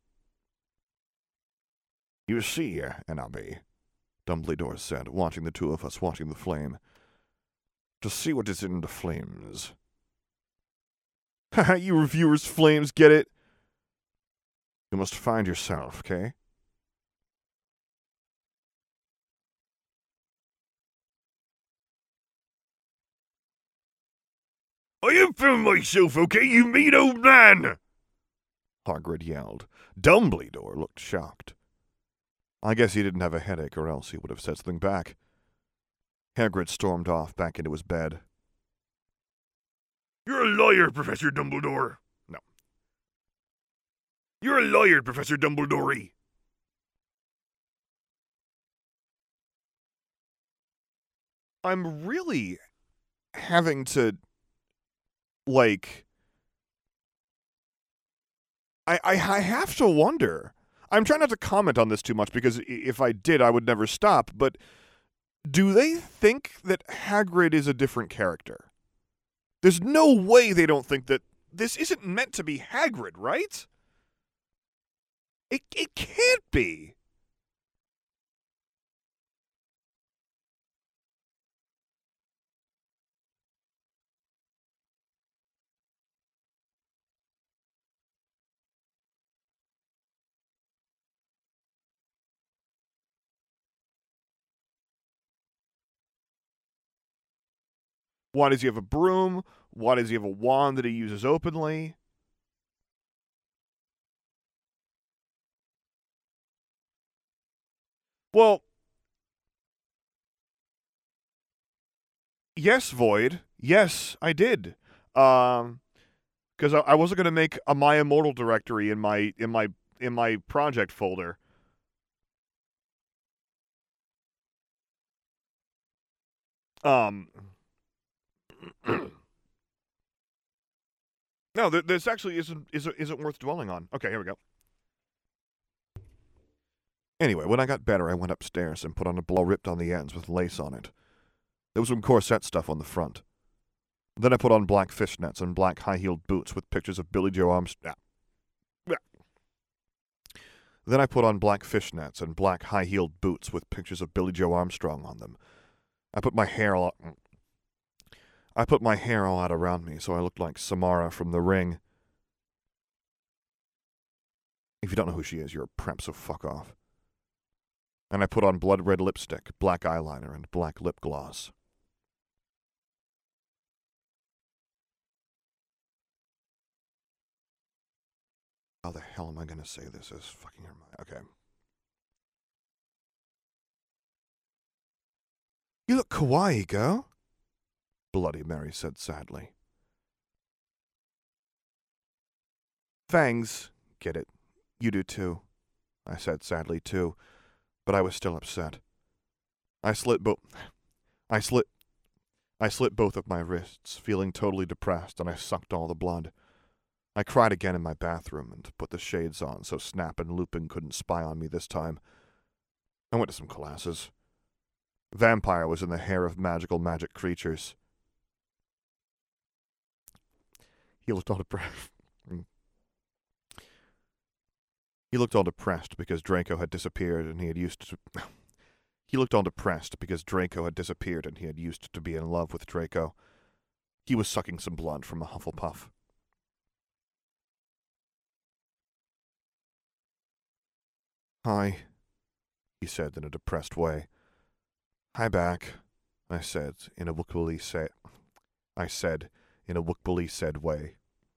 You see, N R B, Dumbledore said, watching the two of us watching the flame. To see what is in the flames. Haha, you reviewers flames, get it? You must find yourself, okay? I have found myself, okay, you mean old man? Hagrid yelled. Dumbledore looked shocked. I guess he didn't have a headache, or else he would have said something back. Hagrid stormed off back into his bed. You're a liar, Professor Dumbledore. No. You're a liar, Professor Dumbledore. I'm really having to, like, I, I, I have to wonder. I'm trying not to comment on this too much because if I did, I would never stop. But do they think that Hagrid is a different character? There's no way they don't think that this isn't meant to be Hagrid, right? It it can't be. Why does he have a broom? Why does he have a wand that he uses openly? Well, yes, Void. Yes, I did. Um, because I, I wasn't gonna make a My Immortal directory in my in my in my project folder. Um. No, this actually isn't, isn't isn't worth dwelling on. Okay, here we go. Anyway, when I got better, I went upstairs and put on a blow ripped on the ends with lace on it. There was some corset stuff on the front. Then I put on black fishnets and black high-heeled boots with pictures of Billy Joe Armstrong. Then I put on black fishnets and black high-heeled boots with pictures of Billy Joe Armstrong on them. I put my hair all I put my hair all out around me so I looked like Samara from The Ring. If you don't know who she is, you're a prep, so fuck off. And I put on blood red lipstick, black eyeliner, and black lip gloss. How the hell am I going to say this as fucking Hermione? Okay. You look kawaii, girl, Bloody Mary said sadly. Fangs, get it. You do too, I said sadly too, but I was still upset. I slit both... I slit... I slit both of my wrists, feeling totally depressed, and I sucked all the blood. I cried again in my bathroom and put the shades on so Snap and Lupin couldn't spy on me this time. I went to some classes. Vampire was in the hair of magical magic creatures. He looked all depressed. He looked all depressed because Draco had disappeared and he had used to... He looked all depressed because Draco had disappeared and he had used to be in love with Draco. He was sucking some blood from a Hufflepuff. Hi, he said in a depressed way. Hi back, I said in a wookily say I said in a wookily said way.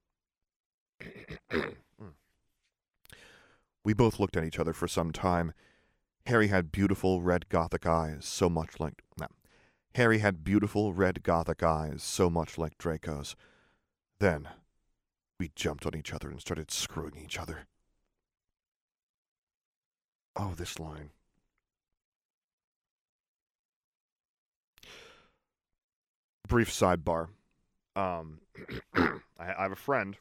We both looked at each other for some time. Harry had beautiful red gothic eyes, so much like no. Harry had beautiful red gothic eyes, so much like Draco's. Then we jumped on each other and started screwing each other. Oh, this line. Brief sidebar. Um, I, I have a friend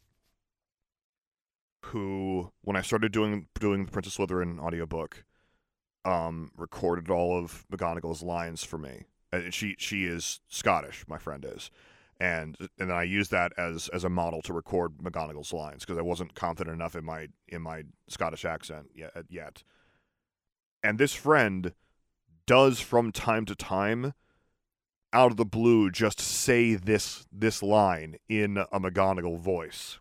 who, when I started doing doing the Princess Slytherin audiobook, um, recorded all of McGonagall's lines for me. And she she is Scottish, my friend is, and and then I used that as as a model to record McGonagall's lines because I wasn't confident enough in my in my Scottish accent yet. yet. And this friend does from time to time, out of the blue, just say this this line in a McGonagall voice.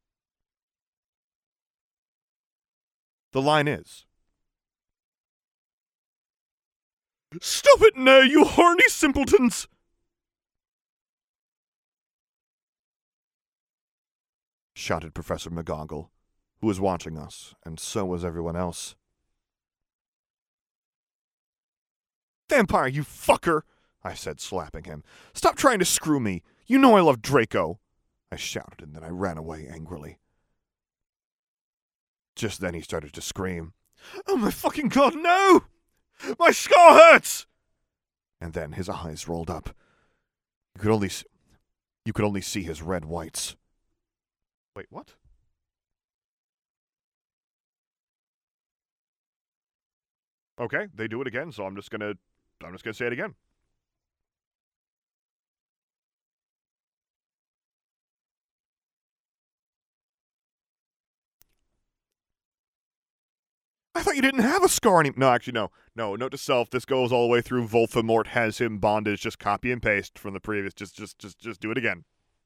The line is, "Stop it now, you horny simpletons!" shouted Professor McGonagall, who was watching us, and so was everyone else. "Vampire, you fucker!" I said, slapping him. "Stop trying to screw me! You know I love Draco!" I shouted, and then I ran away angrily. Just then he started to scream, "Oh my fucking god, no! My skull hurts!" And then his eyes rolled up. You could only see, you could only see his red whites. Wait, what? Okay, they do it again, so I'm just gonna I'm just gonna say it again. I thought you didn't have a scar any- No, actually, no. No, note to self, this goes all the way through. Voldemort has him bondage. Just copy and paste from the previous. Just, just, just, just do it again.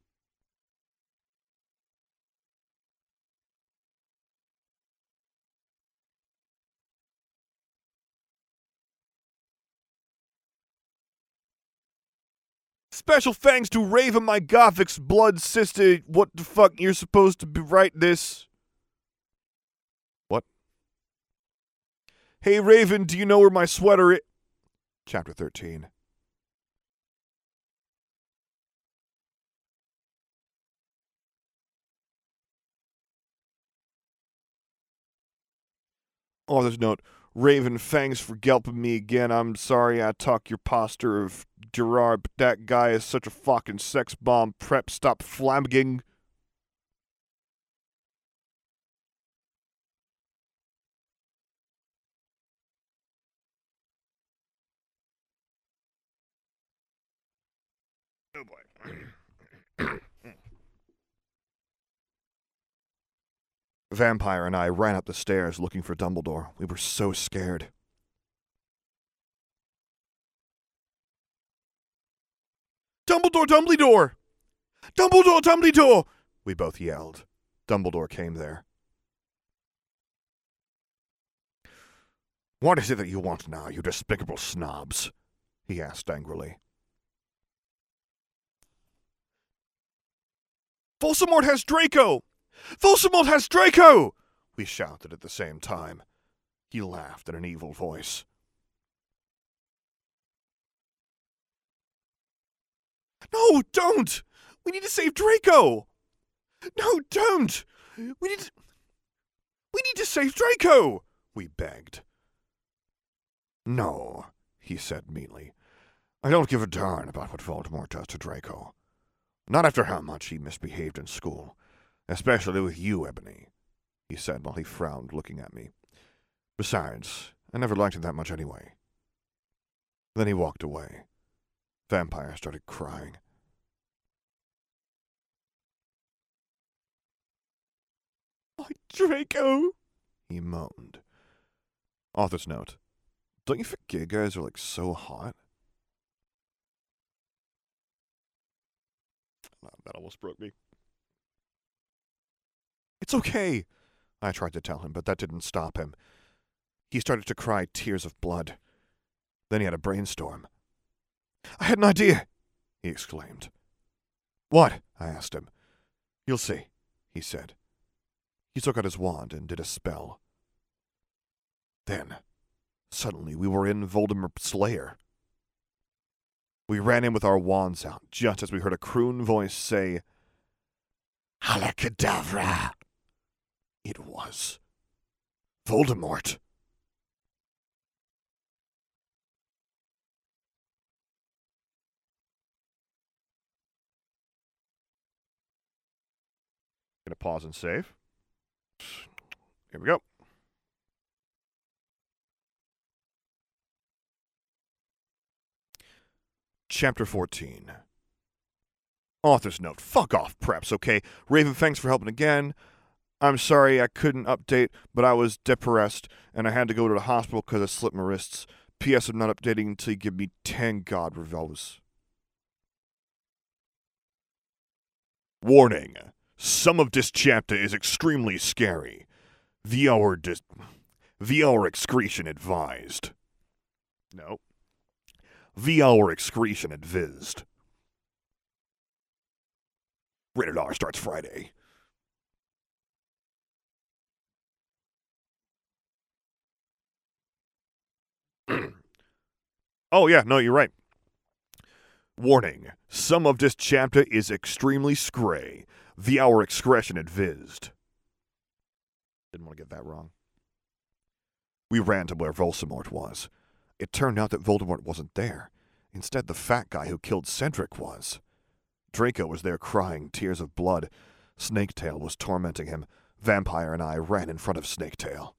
Special thanks to Raven, my Gothic's blood sister. What the fuck? You're supposed to be write this. What? Hey, Raven, do you know where my sweater is? Chapter thirteen. Author's note. Raven, thanks for gelping me again. I'm sorry I talk your posture of Gerard, but that guy is such a fucking sex bomb. Prep, stop flamming. Oh boy. Vampire and I ran up the stairs looking for Dumbledore. We were so scared. Dumbledore, Dumbledore! Dumbledore, Dumbledore! We both yelled. Dumbledore came there. What is it that you want now, you despicable snobs? He asked angrily. Voldemort has Draco! Voldemort has Draco! We shouted at the same time. He laughed in an evil voice. No, don't! We need to save Draco! No, don't! We need to... We need to save Draco! We begged. No, he said meanly. I don't give a darn about what Voldemort does to Draco. Not after how much he misbehaved in school. Especially with you, Ebony, he said while he frowned, looking at me. Besides, I never liked him that much anyway. Then he walked away. Vampire started crying. My Draco, he moaned. Author's note. Don't you think gay guys are, like, so hot? That almost broke me. It's okay, I tried to tell him, but that didn't stop him. He started to cry tears of blood. Then he had a brainstorm. "I had an idea," he exclaimed. "What?" I asked him. "You'll see," he said. He took out his wand and did a spell. Then, suddenly, we were in Voldemort's lair. We ran in with our wands out, just as we heard a croon voice say, "Alakadabra!" It was Voldemort. Gonna pause and save. Here we go. Chapter fourteen. Author's note. Fuck off, preps, okay? Raven, thanks for helping again. I'm sorry I couldn't update, but I was depressed, and I had to go to the hospital because I slipped my wrists. P S. I'm not updating until you give me ten God revolvers. Warning. Some of this chapter is extremely scary. The hour dis- the hour excretion advised. No. The hour excretion advised. Rated R starts Friday. Oh yeah, no, you're right. Warning. Some of this chapter is extremely scray. The hour excretion advised. Didn't want to get that wrong. We ran to where Voldemort was. It turned out that Voldemort wasn't there. Instead, the fat guy who killed Cedric was. Draco was there crying tears of blood. Snaketail was tormenting him. Vampire and I ran in front of Snaketail.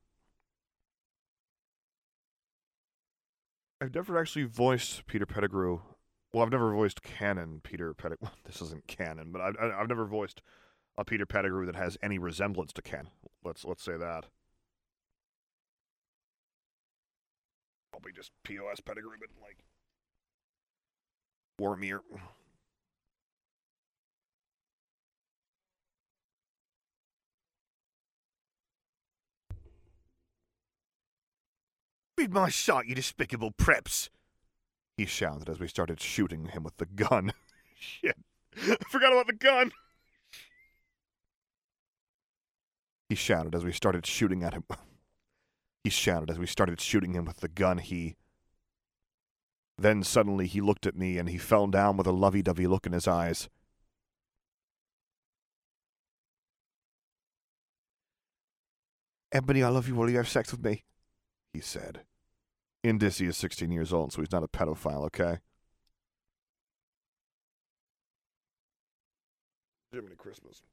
I've never actually voiced Peter Pettigrew. Well, I've never voiced canon Peter Pettigrew. This isn't canon, but I've, I've never voiced a Peter Pettigrew that has any resemblance to canon. Let's let's say that. Probably just P O S Pettigrew, but like Boromir. Read my shot, you despicable preps! He shouted as we started shooting him with the gun. Shit. I forgot about the gun! He shouted as we started shooting at him. He shouted as we started shooting him with the gun. He... Then suddenly he looked at me and he fell down with a lovey-dovey look in his eyes. "Ebony, I love you. Will you have sex with me?" he said. Indissy is sixteen years old, so he's not a pedophile, okay? Jiminy Christmas.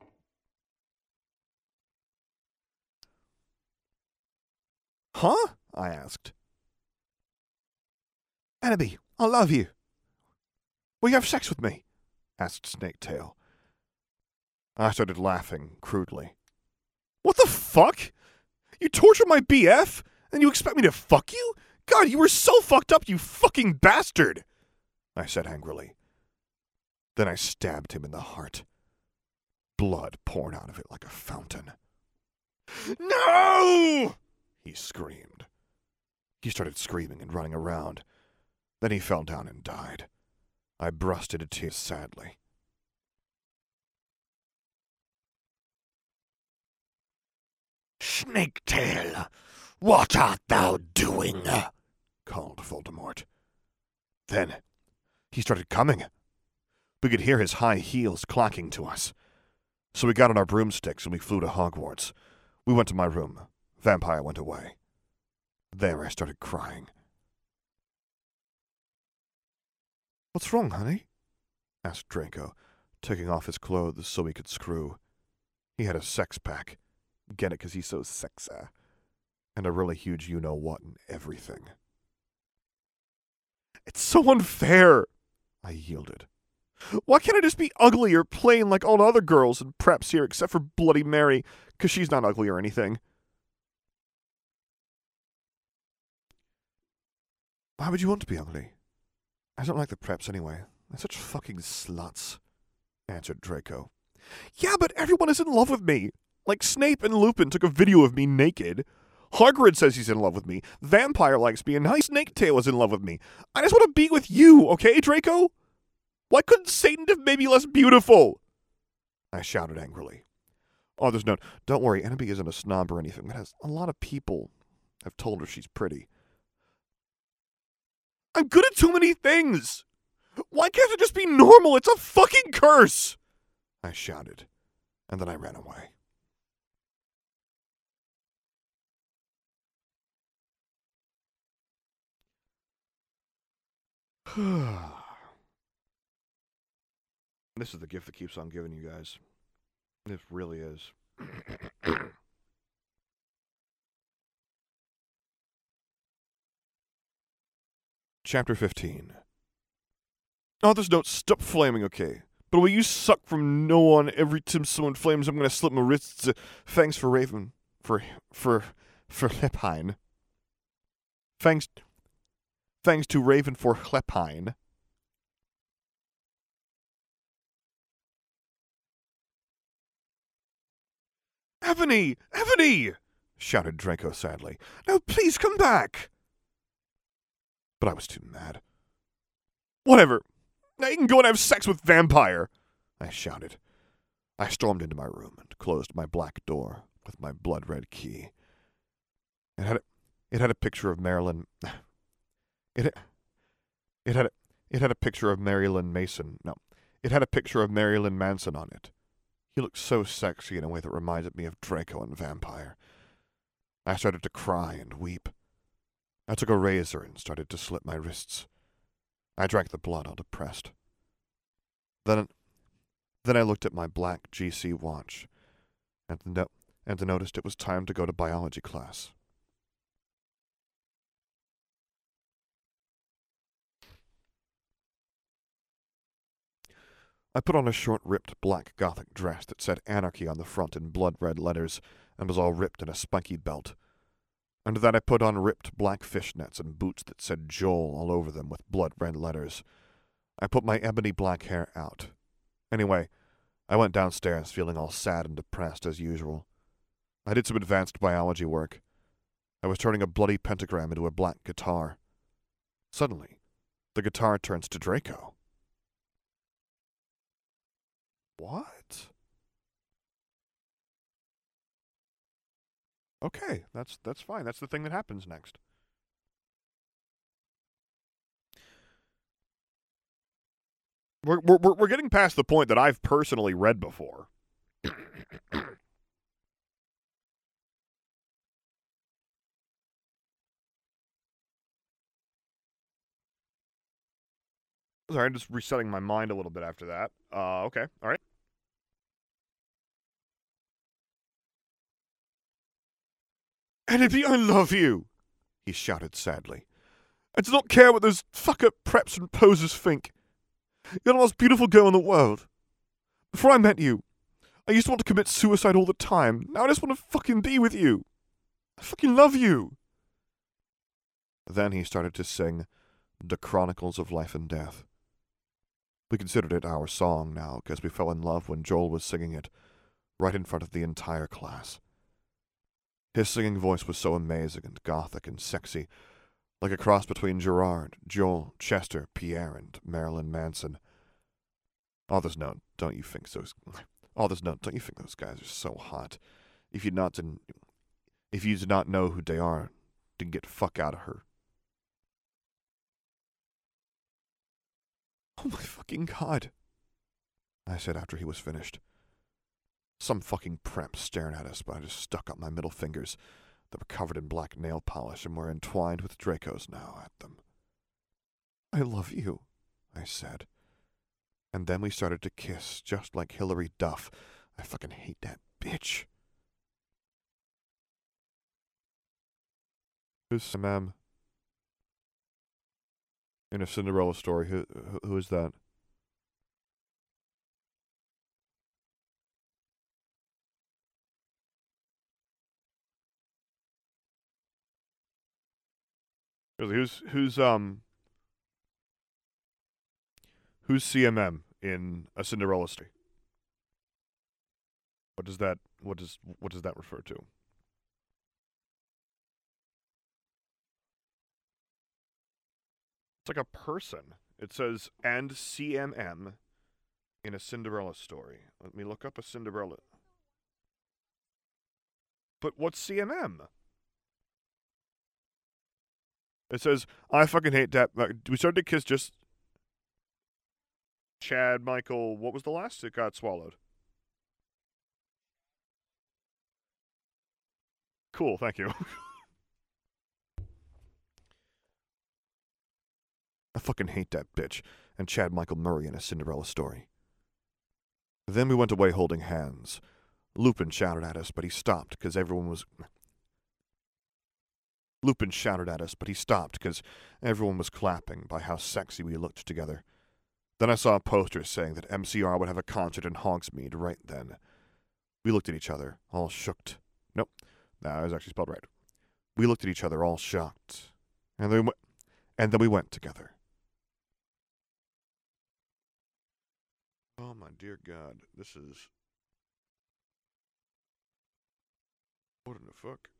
Huh? I asked. "Annabelle, I love you. Will you have sex with me?" asked Snaketail. I started laughing crudely. "What the fuck? You torture my B F, and you expect me to fuck you? God, you were so fucked up, you fucking bastard!" I said angrily. Then I stabbed him in the heart. Blood poured out of it like a fountain. "No!" he screamed. He started screaming and running around. Then he fell down and died. I burst into tears sadly. "Snaketail, what art thou doing?" called Voldemort. Then he started coming. We could hear his high heels clacking to us. So we got on our broomsticks and we flew to Hogwarts. We went to my room. Vampire went away. There I started crying. "What's wrong, honey?" asked Draco, taking off his clothes so he could screw. He had a sex pack. Get it, 'cause he's so sexy. And a really huge you-know-what and everything. "It's so unfair," I yielded. "Why can't I just be ugly or plain like all the other girls and preps here except for Bloody Mary, 'cause she's not ugly or anything?" "Why would you want to be ugly? I don't like the preps anyway. They're such fucking sluts," answered Draco. "Yeah, but everyone is in love with me. Like Snape and Lupin took a video of me naked. Hagrid says he's in love with me. Vampire likes me, and High Snaketail is in love with me. I just want to be with you, okay, Draco? Why couldn't Satan have made me less beautiful? I shouted angrily. Oh, there's no... Don't worry, Enemy isn't a snob or anything. That has a lot of people have told her she's pretty. I'm good at too many things! Why can't it just be normal? It's a fucking curse! I shouted, and then I ran away. This is the gift that keeps on giving you guys. It really is. Chapter fifteen. Oh, this note, stop flaming, okay? But will you suck from no one every time someone flames? I'm gonna slip my wrists. Uh, thanks for Raven. For, for, for Hlepine. Thanks, thanks to Raven for Hlepine. Ebony! Ebony! Shouted Draco sadly. No, please come back! But I was too mad. Whatever. Now you can go and have sex with Vampire! I shouted. I stormed into my room and closed my black door with my blood-red key. It had a, it had a picture of Marilyn... It, it, had a, it had a picture of Marilyn Mason. No, it had a picture of Marilyn Manson on it. He looked so sexy in a way that reminded me of Draco and Vampire. I started to cry and weep. I took a razor and started to slit my wrists. I drank the blood, all depressed. Then, then I looked at my black G C watch, and, no- and noticed it was time to go to biology class. I put on a short, ripped black gothic dress that said Anarchy on the front in blood-red letters and was all ripped in a spiky belt. And then I put on ripped black fishnets and boots that said Joel all over them with blood-red letters. I put my ebony black hair out. Anyway, I went downstairs feeling all sad and depressed as usual. I did some advanced biology work. I was turning a bloody pentagram into a black guitar. Suddenly, the guitar turns to Draco. What? Okay, that's that's fine. That's the thing that happens next. We're we're we're getting past the point that I've personally read before. Sorry, I'm just resetting my mind a little bit after that. Uh, okay, all right. Enemy, I love you, he shouted sadly. I do not care what those fuck-up preps and posers think. You're the most beautiful girl in the world. Before I met you, I used to want to commit suicide all the time. Now I just want to fucking be with you. I fucking love you. Then he started to sing The Chronicles of Life and Death. We considered it our song now because we fell in love when Joel was singing it, right in front of the entire class. His singing voice was so amazing and gothic and sexy, like a cross between Gerard, Joel, Chester, Pierre, and Marilyn Manson. All this note, don't you think those? All this note, don't you think those guys are so hot? If you not didn't, if you did not know who they are, then get the fuck out of her. Oh my fucking god, I said after he was finished. Some fucking prep staring at us, but I just stuck up my middle fingers that were covered in black nail polish and were entwined with Draco's now at them. I love you, I said. And then we started to kiss, just like Hilary Duff. I fucking hate that bitch. Who's ma'am? In a Cinderella story, who, who, who is that? Really, who's, who's, um... Who's C M M in a Cinderella story? What does that, what does, what does that refer to? like a person. It says, and C M M in a Cinderella story. Let me look up a Cinderella. But what's C M M? It says, I fucking hate that. We started to kiss just... Chad, Michael, what was the last? It got swallowed. Cool, thank you. I fucking hate that bitch. And Chad Michael Murray in a Cinderella story. Then we went away holding hands. Lupin shouted at us, but he stopped because everyone was... Lupin shouted at us, but he stopped because everyone was clapping by how sexy we looked together. Then I saw a poster saying that M C R would have a concert in Hogsmeade right then. We looked at each other, all shocked. Nope, that was actually spelled right. We looked at each other, all shocked. And then we, and then we went together. Oh my dear God, this is... What in the fuck?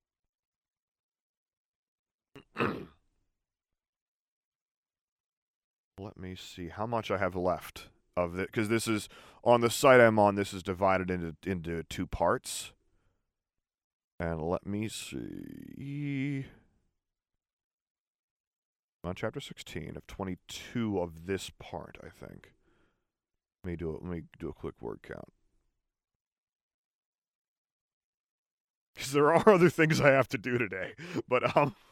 Let me see how much I have left of it, because this is, on the site I'm on, this is divided into, into two parts. And let me see... On chapter sixteen of twenty-two of this part, I think. Let me do it. Let me do a quick word count. Because there are other things I have to do today, but um,